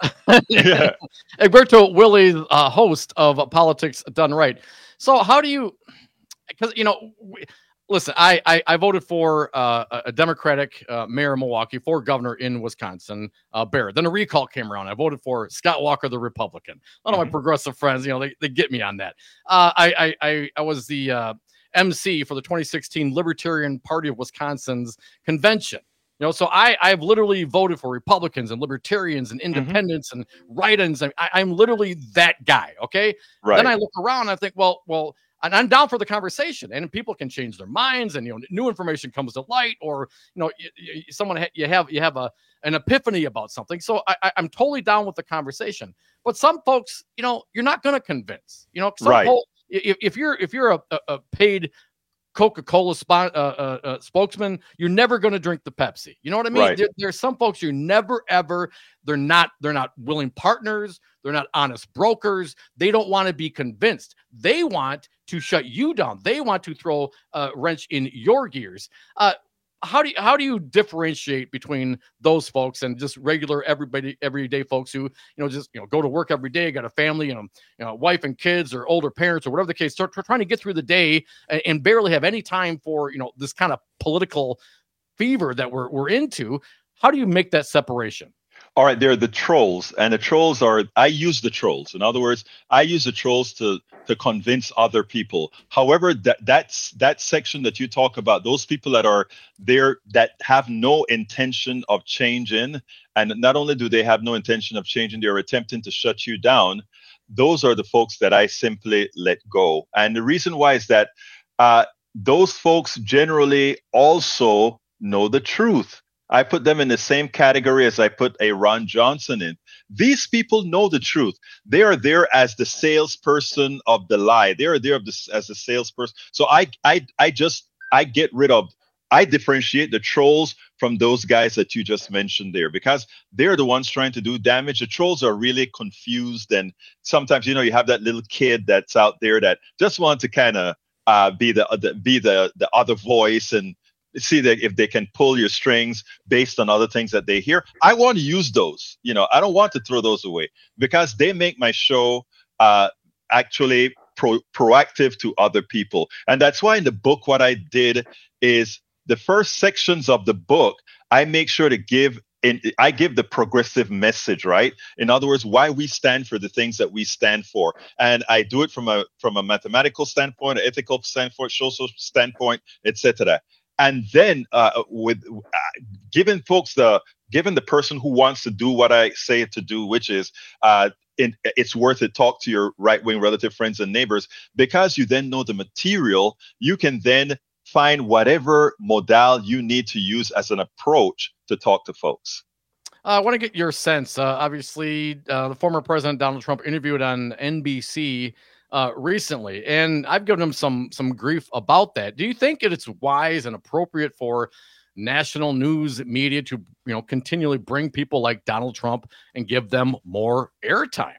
Yeah. Egberto Willie, uh, host of uh, Politics Done Right. So how do you, because, you know, we, listen, I, I, I voted for uh, a Democratic uh, mayor of Milwaukee, for governor in Wisconsin, uh, Barrett. Then a recall came around. I voted for Scott Walker, the Republican. A lot of mm-hmm. my progressive friends, you know, they, they get me on that. Uh, I, I, I, I was the uh, M C for the twenty sixteen Libertarian Party of Wisconsin's convention. You know, so I, I've literally voted for Republicans and Libertarians and Independents mm-hmm. and write-ins. I, I'm literally that guy, okay? Right. Then I look around and I think, well, well, and I'm down for the conversation, and people can change their minds, and you know, new information comes to light, or you know, you, you, someone ha- you have you have a an epiphany about something. So I, I, I'm totally down with the conversation. But some folks, you know, you're not going to convince. You know, some right. folks, if, if you're if you're a, a, a paid Coca-Cola spot, uh, uh, uh, spokesman, you're never going to drink the Pepsi. You know what I mean? Right. There, there's some folks you never ever. They're not. They're not willing partners. They're not honest brokers. They don't want to be convinced. They want to shut you down. They want to throw a wrench in your gears. Uh, how do you, how do you differentiate between those folks and just regular everybody everyday folks who, you know, just, you know, go to work every day, got a family, and you know, wife and kids, or older parents, or whatever the case, start trying to get through the day and, and barely have any time for, you know, this kind of political fever that we're we're into? How do you make that separation? All right, there are the trolls, and the trolls are, I use the trolls. In other words, I use the trolls to to convince other people. However, that that's that section that you talk about, those people that are there that have no intention of changing, and not only do they have no intention of changing, they're attempting to shut you down. Those are the folks that I simply let go. And the reason why is that uh, those folks generally also know the truth. I put them in the same category as I put a Ron Johnson in. These people know the truth. They are there as the salesperson of the lie. They are there as a salesperson. So I, I, I just, I get rid of, I differentiate the trolls from those guys that you just mentioned there, because they're the ones trying to do damage. The trolls are really confused. And sometimes, you know, you have that little kid that's out there that just wants to kind of uh, be the, the, be the, the other voice and see that if they can pull your strings based on other things that they hear. I want to use those. You know, I don't want to throw those away, because they make my show uh, actually pro- proactive to other people. And that's why in the book, what I did is the first sections of the book, I make sure to give in, I give the progressive message, right? In other words, why we stand for the things that we stand for. And I do it from a from a mathematical standpoint, an ethical standpoint, social standpoint, et cetera. And then uh, with uh, giving folks the, given the person who wants to do what I say to do, which is uh, in, it's worth it, talk to your right-wing relative friends and neighbors, because you then know the material, you can then find whatever modal you need to use as an approach to talk to folks. Uh, I want to get your sense. Uh, obviously, uh, the former President Donald Trump interviewed on N B C Uh, recently, and I've given him some some grief about that. Do you think it's wise and appropriate for national news media to, you know, continually bring people like Donald Trump and give them more airtime?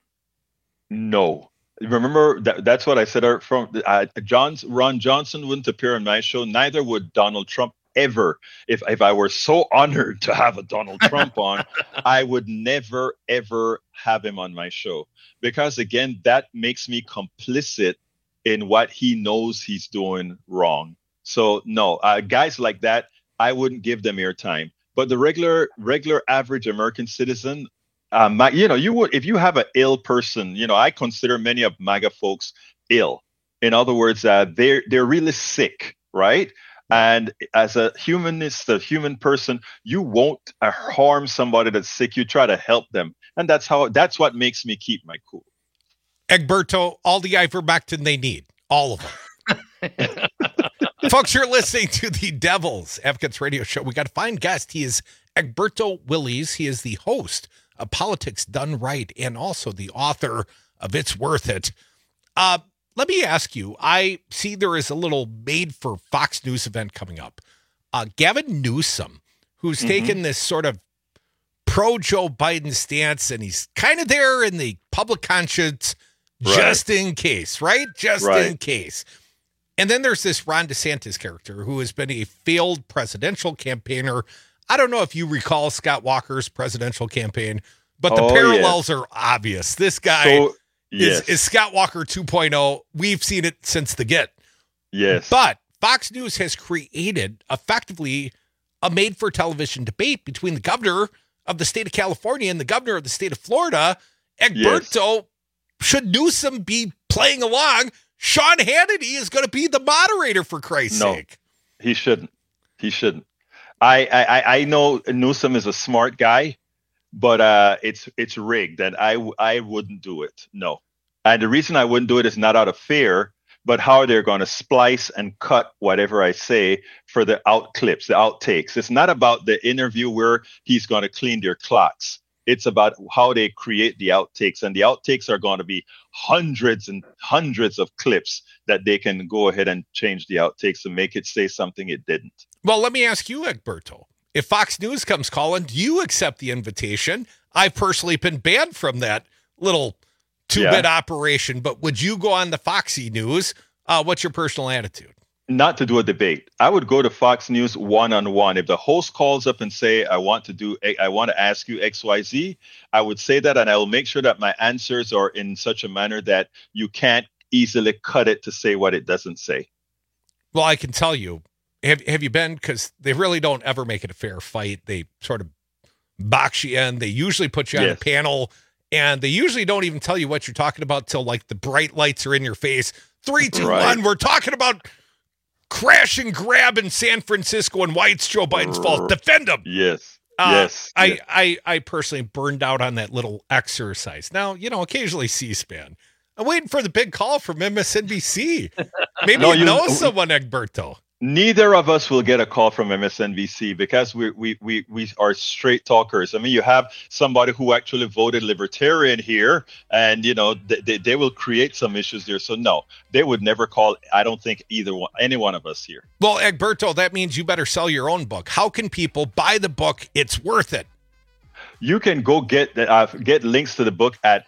No. Remember, that, that's what I said. From uh, John's, Ron Johnson wouldn't appear on my show. Neither would Donald Trump ever. If, if I were so honored to have a Donald Trump on, I would never, ever have him on my show. Because again, that makes me complicit in what he knows he's doing wrong. So no, uh, guys like that, I wouldn't give them airtime. But the regular, regular average American citizen, um, you know, you would, if you have an ill person, you know, I consider many of MAGA folks ill. In other words, uh, they're they're really sick, right? And as a humanist, a human person, you won't uh, harm somebody that's sick. You try to help them. And that's how, that's what makes me keep my cool. Egberto, all the ivermectin they need. All of them. Folks, you're listening to the Devil's Advocates Radio Show. We got a fine guest. He is Egberto Willies. He is the host of Politics Done Right and also the author of It's Worth It. Uh, let me ask you, I see there is a little Made for Fox News event coming up. Uh, Gavin Newsom, who's mm-hmm. taken this sort of pro-Joe Biden stance, and he's kind of there in the public conscience right. just in case, right? Just right. in case. And then there's this Ron DeSantis character who has been a failed presidential campaigner. I don't know if you recall Scott Walker's presidential campaign, but the oh, parallels yes. are obvious. This guy so, yes. is, is Scott Walker two point oh. We've seen it since the get. Yes. But Fox News has created effectively a made-for-television debate between the governor of the state of California and the governor of the state of Florida. Egberto, yes. should Newsom be playing along? Sean Hannity is going to be the moderator, for Christ's no, sake. He shouldn't. He shouldn't. I, I I know Newsom is a smart guy, but uh, it's it's rigged, and I I wouldn't do it. No, and the reason I wouldn't do it is not out of fear, but how they're going to splice and cut whatever I say for the out clips, the outtakes. It's not about the interview where he's going to clean their clocks. It's about how they create the outtakes, and the outtakes are going to be hundreds and hundreds of clips that they can go ahead and change the outtakes and make it say something it didn't. Well, let me ask you, Egberto, if Fox News comes calling, do you accept the invitation? I've personally been banned from that little two-bit yeah. operation, but would you go on the Foxy News? Uh, what's your personal attitude? Not to do a debate. I would go to Fox News one-on-one. If the host calls up and say, I want to do, I want to ask you X Y Z, I would say that, and I will make sure that my answers are in such a manner that you can't easily cut it to say what it doesn't say. Well, I can tell you, have, have you been, because they really don't ever make it a fair fight. They sort of box you in. They usually put you on yes. a panel, and they usually don't even tell you what you're talking about till like the bright lights are in your face. Three, two, right. one, we're talking about crash and grab in San Francisco, and why it's Joe Biden's fault. Defend him. Yes. Uh, yes. I, yes. I, I personally burned out on that little exercise. Now, you know, occasionally C-SPAN. I'm waiting for the big call from M S N B C. Maybe no, you know you, someone, Egberto. Neither of us will get a call from M S N B C because we we we we are straight talkers. I mean, you have somebody who actually voted libertarian here, and you know they they will create some issues there. So no, they would never call. I don't think either one, any one of us here. Well, Egberto, that means you better sell your own book. How can people buy the book? It's worth it. You can go get uh, get links to the book at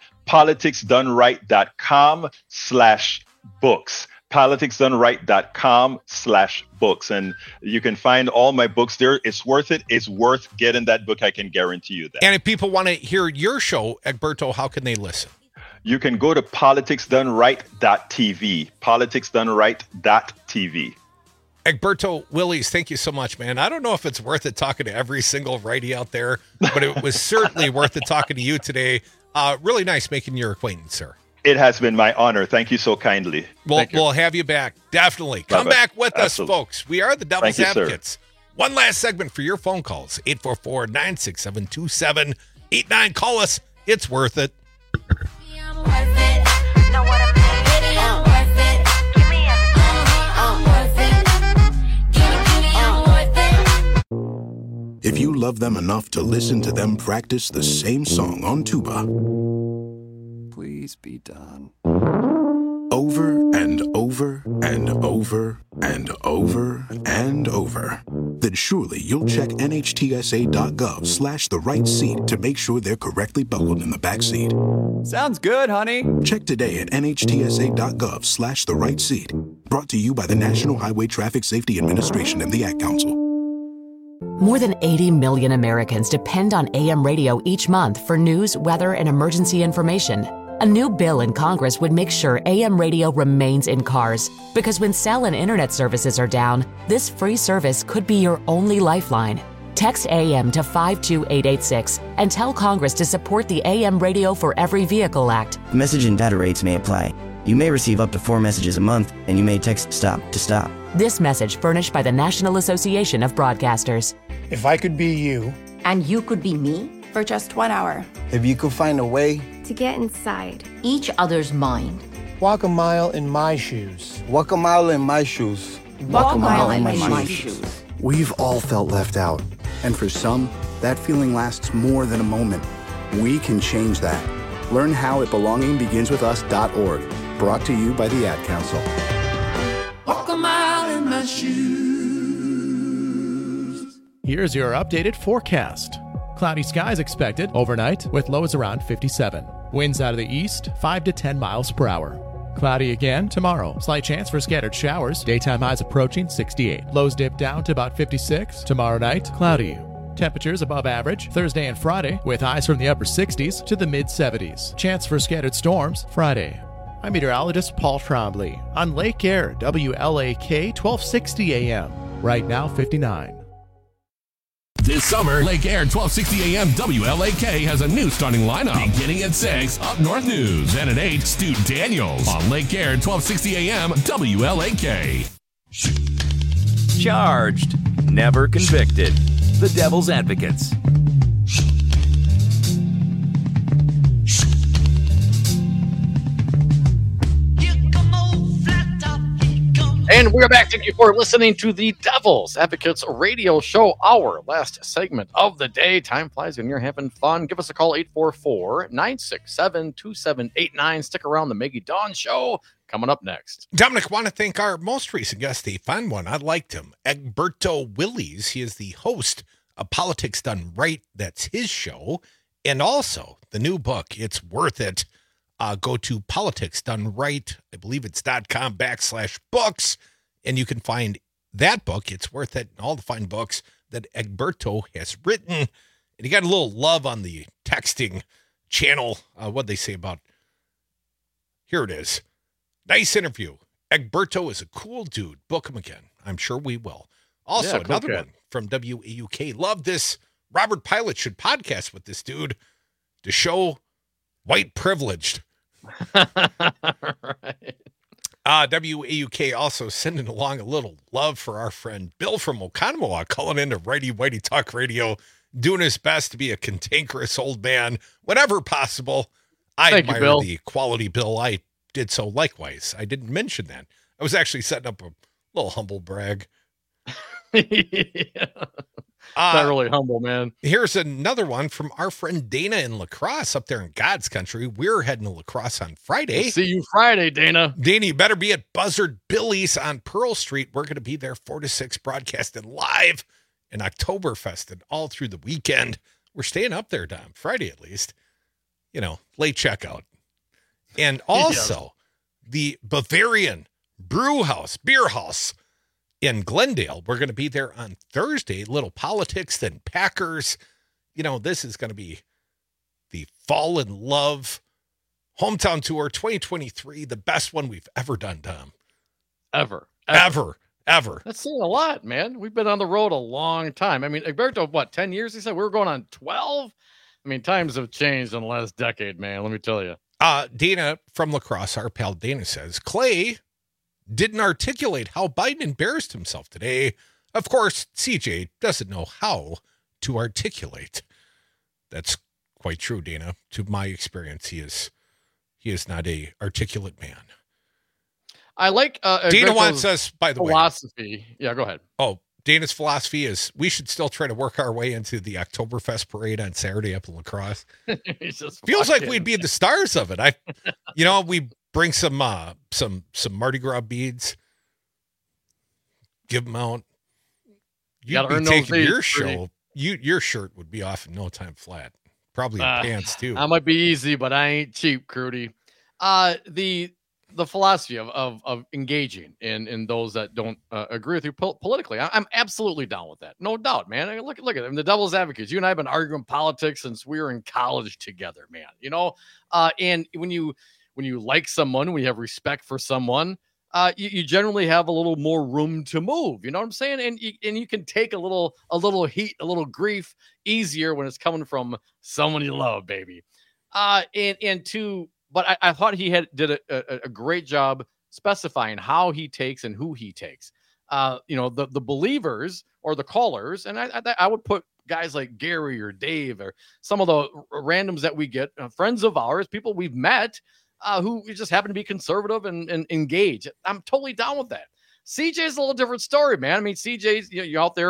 politicsdoneright.com slash books. politicsdoneright.com slash books. And you can find all my books there. It's worth it. It's worth getting that book. I can guarantee you that. And if people want to hear your show, Egberto, how can they listen? You can go to politicsdoneright.tv, politicsdoneright.tv. Egberto Willies, thank you so much, man. I don't know if it's worth it talking to every single righty out there, but it was certainly worth it talking to you today. Uh, really nice making your acquaintance, sir. It has been my honor. Thank you so kindly. We'll, we'll have you back. Definitely. Come Bye-bye. back with Absolutely. us, folks. We are the Devil's Thank Advocates. You, One last segment for your phone calls. eight four four, nine six seven, two seven eight nine. Call us. It's worth it. If you love them enough to listen to them practice the same song on tuba, please be done. Over and over and over and over and over, then surely you'll check nhtsa.gov slash the right seat to make sure they're correctly buckled in the back seat. Sounds good, honey. Check today at nhtsa.gov slash the right seat. Brought to you by the National Highway Traffic Safety Administration and the Ad Council. More than eighty million Americans depend on A M radio each month for news, weather, and emergency information. A new bill in Congress would make sure A M radio remains in cars, because when cell and internet services are down, this free service could be your only lifeline. Text A M to five two eight eight six and tell Congress to support the A M Radio for Every Vehicle Act. Message and data rates may apply. You may receive up to four messages a month, and you may text STOP to STOP. This message furnished by the National Association of Broadcasters. If I could be you. And you could be me for just one hour. If you could find a way to get inside each other's mind. Walk a mile in my shoes. Walk a mile in my shoes. Walk, Walk a mile, mile in, my, in my shoes. shoes. We've all felt left out. And for some, that feeling lasts more than a moment. We can change that. Learn how at belonging begins with us dot org. Brought to you by the Ad Council. Walk a mile in my shoes. Here's your updated forecast. Cloudy skies expected overnight with lows around fifty-seven. Winds out of the east, five to ten miles per hour. Cloudy again tomorrow. Slight chance for scattered showers. Daytime highs approaching sixty-eight. Lows dip down to about fifty-six. Tomorrow night, cloudy. Temperatures above average Thursday and Friday with highs from the upper sixties to the mid seventies. Chance for scattered storms Friday. I'm meteorologist Paul Trombley on Lake Air, W L A K twelve sixty A M. Right now fifty-nine. This summer, Lake Air twelve sixty A M W L A K has a new starting lineup. Beginning at six, Up North News. And at eight, Stu Daniels. On Lake Air twelve sixty A M W L A K. Charged, never convicted. The Devil's Advocates. And we're back. Thank you for listening to the Devil's Advocates radio show, our last segment of the day. Time flies when you're having fun. Give us a call, eight four four, nine six seven, two seven eight nine. Stick around. The Maggie Dawn Show coming up next. Dominic, want to thank our most recent guest, a fun one. I liked him, Egberto Willies. He is the host of Politics Done Right. That's his show. And also the new book, It's Worth It. Uh, go to Politics Done Right. I believe it's .com backslash books. And you can find that book, It's Worth It, and all the fine books that Egberto has written. And he got a little love on the texting channel. Uh, what'd they say about, here it is. Nice interview. Egberto is a cool dude. Book him again. I'm sure we will. Also, yeah, another one from W A U K. Love this. Robert Pilot should podcast with this dude to show white privileged. Right. Uh, W A U K also sending along a little love for our friend Bill from Oconomowoc, calling into Righty Whitey Talk Radio, doing his best to be a cantankerous old man whenever possible. I Thank admire you, Bill. the quality, Bill. I did so likewise. I didn't mention that. I was actually setting up a little humble brag. Yeah. Uh, Not really humble, man. Here's another one from our friend Dana in La Crosse up there in God's country. We're heading to La Crosse on Friday. We'll see you Friday, Dana. Dana, you better be at Buzzard Billy's on Pearl Street. We're going to be there four to six broadcasting live in Oktoberfest and all through the weekend. We're staying up there, Dom, Friday at least. You know, late checkout. And also yeah. the Bavarian Brew House, Beer House in Glendale. We're going to be there on Thursday. Little politics, then Packers. You know, this is going to be the Fall in Love Hometown Tour twenty twenty-three, the best one we've ever done, Tom. Ever. Ever. Ever. ever. That's saying a lot, man. We've been on the road a long time. I mean, Egberto, what, ten years? He said we were going on twelve? I mean, times have changed in the last decade, man. Let me tell you. Uh, Dana from La Crosse, our pal Dana, says, Clay didn't articulate how Biden embarrassed himself today. Of course, C J doesn't know how to articulate. That's quite true, Dana. To my experience, he is he is not a articulate man. I like uh, Dana wants us, by the philosophy. way. Yeah, go ahead. Oh, Dana's philosophy is we should still try to work our way into the Oktoberfest parade on Saturday up in La Crosse. Feels like we'd be the stars of it. I, you know, we bring some uh, some some Mardi Gras beads, give them out. You'd be taking your show. You your shirt would be off in no time flat. Probably your uh, pants too. I might be easy, but I ain't cheap, Crudy. Uh, the the philosophy of of, of engaging in in those that don't uh, agree with you po- politically, I, I'm absolutely down with that. No doubt, man. I mean, look look at them, the Devil's Advocates. You and I have been arguing politics since we were in college together, man. You know, uh, and when you when you like someone, when you have respect for someone, uh, you, you generally have a little more room to move. You know what I'm saying? And you, and you can take a little a little heat, a little grief easier when it's coming from someone you love, baby. Uh, and and to, but I, I thought he had did a, a, a great job specifying how he takes and who he takes. Uh, you know, the the believers or the callers, and I I, I would put guys like Gary or Dave or some of the randoms that we get, uh, friends of ours, people we've met. Uh, who just happen to be conservative and, and engage. I'm totally down with that. C J's a little different story, man. I mean, C J's, you know, you're out there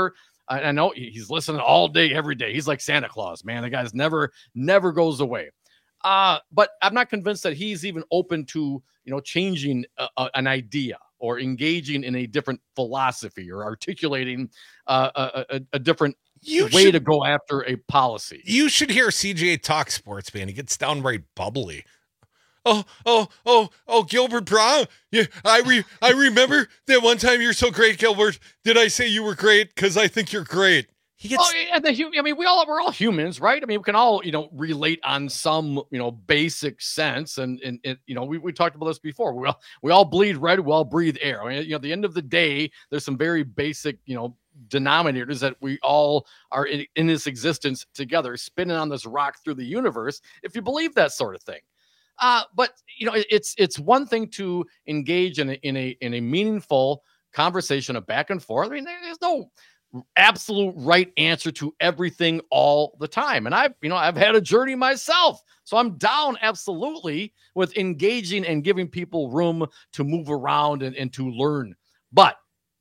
I, I know he's listening all day, every day. He's like Santa Claus, man. The guy's never, never goes away. Uh, but I'm not convinced that he's even open to, you know, changing a, a, an idea or engaging in a different philosophy or articulating uh, a, a, a different you way should, to go after a policy. You should hear C J talk sports, man. He gets downright bubbly. Oh, oh, oh, oh, Gilbert Brown. Yeah, I re- I remember that one time you're so great, Gilbert. Did I say you were great? Because I think you're great. He gets. Oh, and the, I mean, we all we're all humans, right? I mean, we can all, you know, relate on some, you know, basic sense. And and, and you know, we, we talked about this before. We all we all bleed red, we all breathe air. I mean, you know, at the end of the day, there's some very basic, you know, denominators that we all are in, in this existence together, spinning on this rock through the universe. If you believe that sort of thing. Uh, but you know, it, it's it's one thing to engage in a, in a in a meaningful conversation, a back and forth. I mean, there, there's no absolute right answer to everything all the time. And I've, you know, I've had a journey myself. So I'm down absolutely with engaging and giving people room to move around and, and to learn. But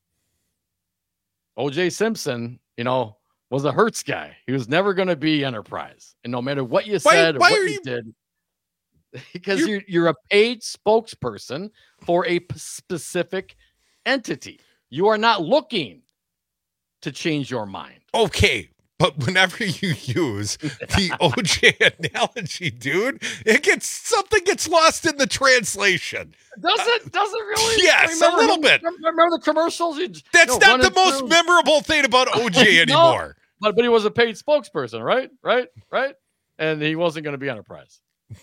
O J Simpson, you know, was a Hertz guy. He was never going to be Enterprise. And no matter what you said why, why or what you, you did, because you're, you're, you're a paid spokesperson for a p- specific entity. You are not looking to change your mind. Okay, but whenever you use the O J analogy, dude, it gets something gets lost in the translation. Does it? Does it really? Yes, a little him, bit. Remember the commercials? You, That's no, not the most through. memorable thing about O J anymore. No, but but he was a paid spokesperson, right? Right? Right? And he wasn't going to be Enterprise.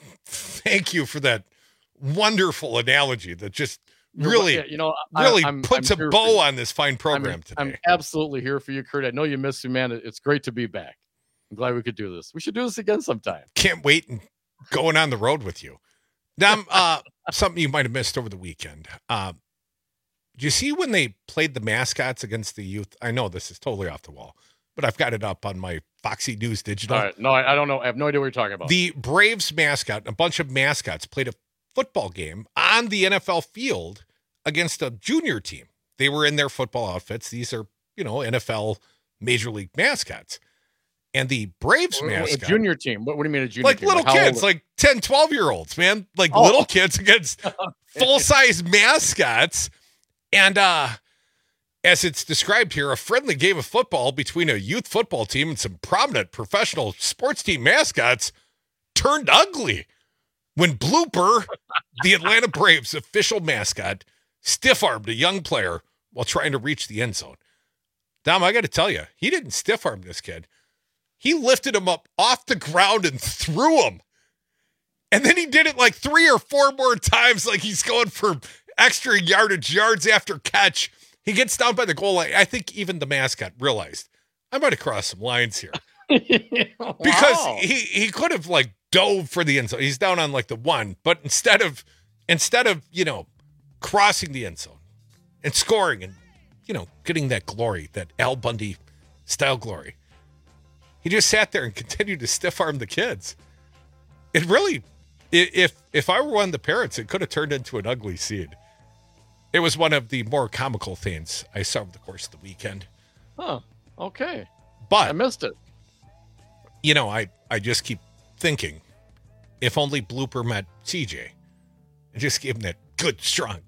Thank you for that wonderful analogy that just really, yeah, you know, really I'm, puts I'm a bow on this fine program I'm, today. I'm absolutely here for you, Kurt. I know you missed me, man. It's great to be back. I'm glad we could do this. We should do this again sometime. Can't wait and going on the road with you. Now, uh, something you might have missed over the weekend. Uh, did you see when they played the mascots against the youth? I know this is totally off the wall, but I've got it up on my Foxy News Digital. All right. No, I, I don't know. I have no idea what you're talking about. The Braves mascot, a bunch of mascots, played a football game on the N F L field against a junior team. They were in their football outfits. These are, you know, N F L Major League mascots. And the Braves mascot. A junior team? What, what do you mean a junior like team? Little like kids, like ten, twelve-year-olds, man. Like oh. little kids against full-size mascots. And uh, as it's described here, a friendly game of football between a youth football team and some prominent professional sports team mascots turned ugly when Blooper, the Atlanta Braves official mascot, stiff-armed a young player while trying to reach the end zone. Dom, I got to tell you, he didn't stiff-arm this kid. He lifted him up off the ground and threw him. And then he did it like three or four more times, like he's going for extra yardage, yards after catch. He gets down by the goal line. I think even the mascot realized, I might have crossed some lines here. Wow. Because he, he could have like dove for the end zone. He's down on like the one, but instead of, instead of, you know, crossing the end zone and scoring and, you know, getting that glory, that Al Bundy style glory, he just sat there and continued to stiff arm the kids. It really, if if I were one of the parents, it could have turned into an ugly scene. It was one of the more comical things I saw over the course of the weekend. Huh. Okay. But I missed it. You know, I, I just keep thinking, if only Blooper met C J and just gave him that good, strong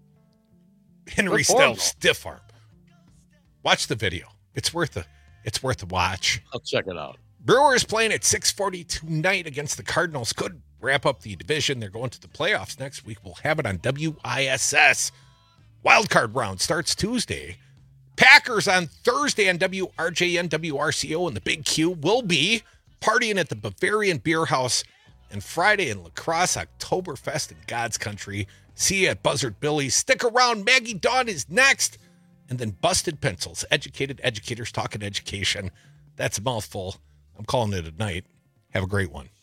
Henry style stiff arm. Watch the video. It's worth a it's worth a watch. I'll check it out. Brewers playing at six forty tonight against the Cardinals. Could wrap up the division. They're going to the playoffs next week. We'll have it on W I S S. Wildcard round starts Tuesday. Packers on Thursday on W R J N, W R C O, and the Big Q will be partying at the Bavarian Beer House. And Friday in La Crosse, Oktoberfest in God's country. See you at Buzzard Billy's. Stick around. Maggie Dawn is next. And then Busted Pencils. Educated educators talking education. That's a mouthful. I'm calling it a night. Have a great one.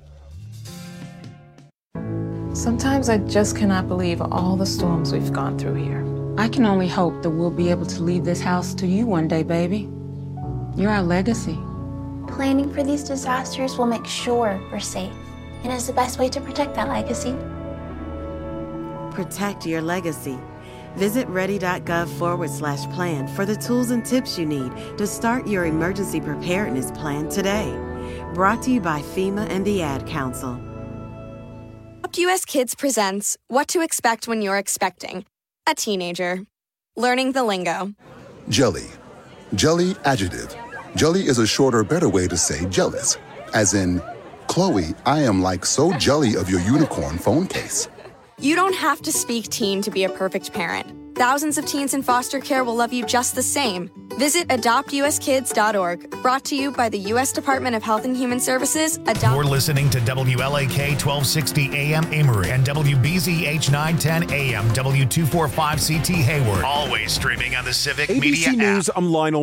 Sometimes I just cannot believe all the storms we've gone through here. I can only hope that we'll be able to leave this house to you one day, baby. You're our legacy. Planning for these disasters will make sure we're safe, and is the best way to protect that legacy. Protect your legacy. Visit ready.gov forward slash plan for the tools and tips you need to start your emergency preparedness plan today. Brought to you by FEMA and the Ad Council. U S Kids presents What to Expect When You're Expecting a Teenager. Learning the lingo. Jelly. Jelly adjective. Jelly is a shorter, better way to say jealous. As in, Chloe, I am like so jelly of your unicorn phone case. You don't have to speak teen to be a perfect parent. Thousands of teens in foster care will love you just the same. Visit adopt u s kids dot org. Brought to you by the U S Department of Health and Human Services. Adopt- You're listening to W L A K twelve sixty A M Amory and W B Z H nine ten A M W two forty-five C T Hayward. Always streaming on the Civic A B C Media News, app. I'm Lionel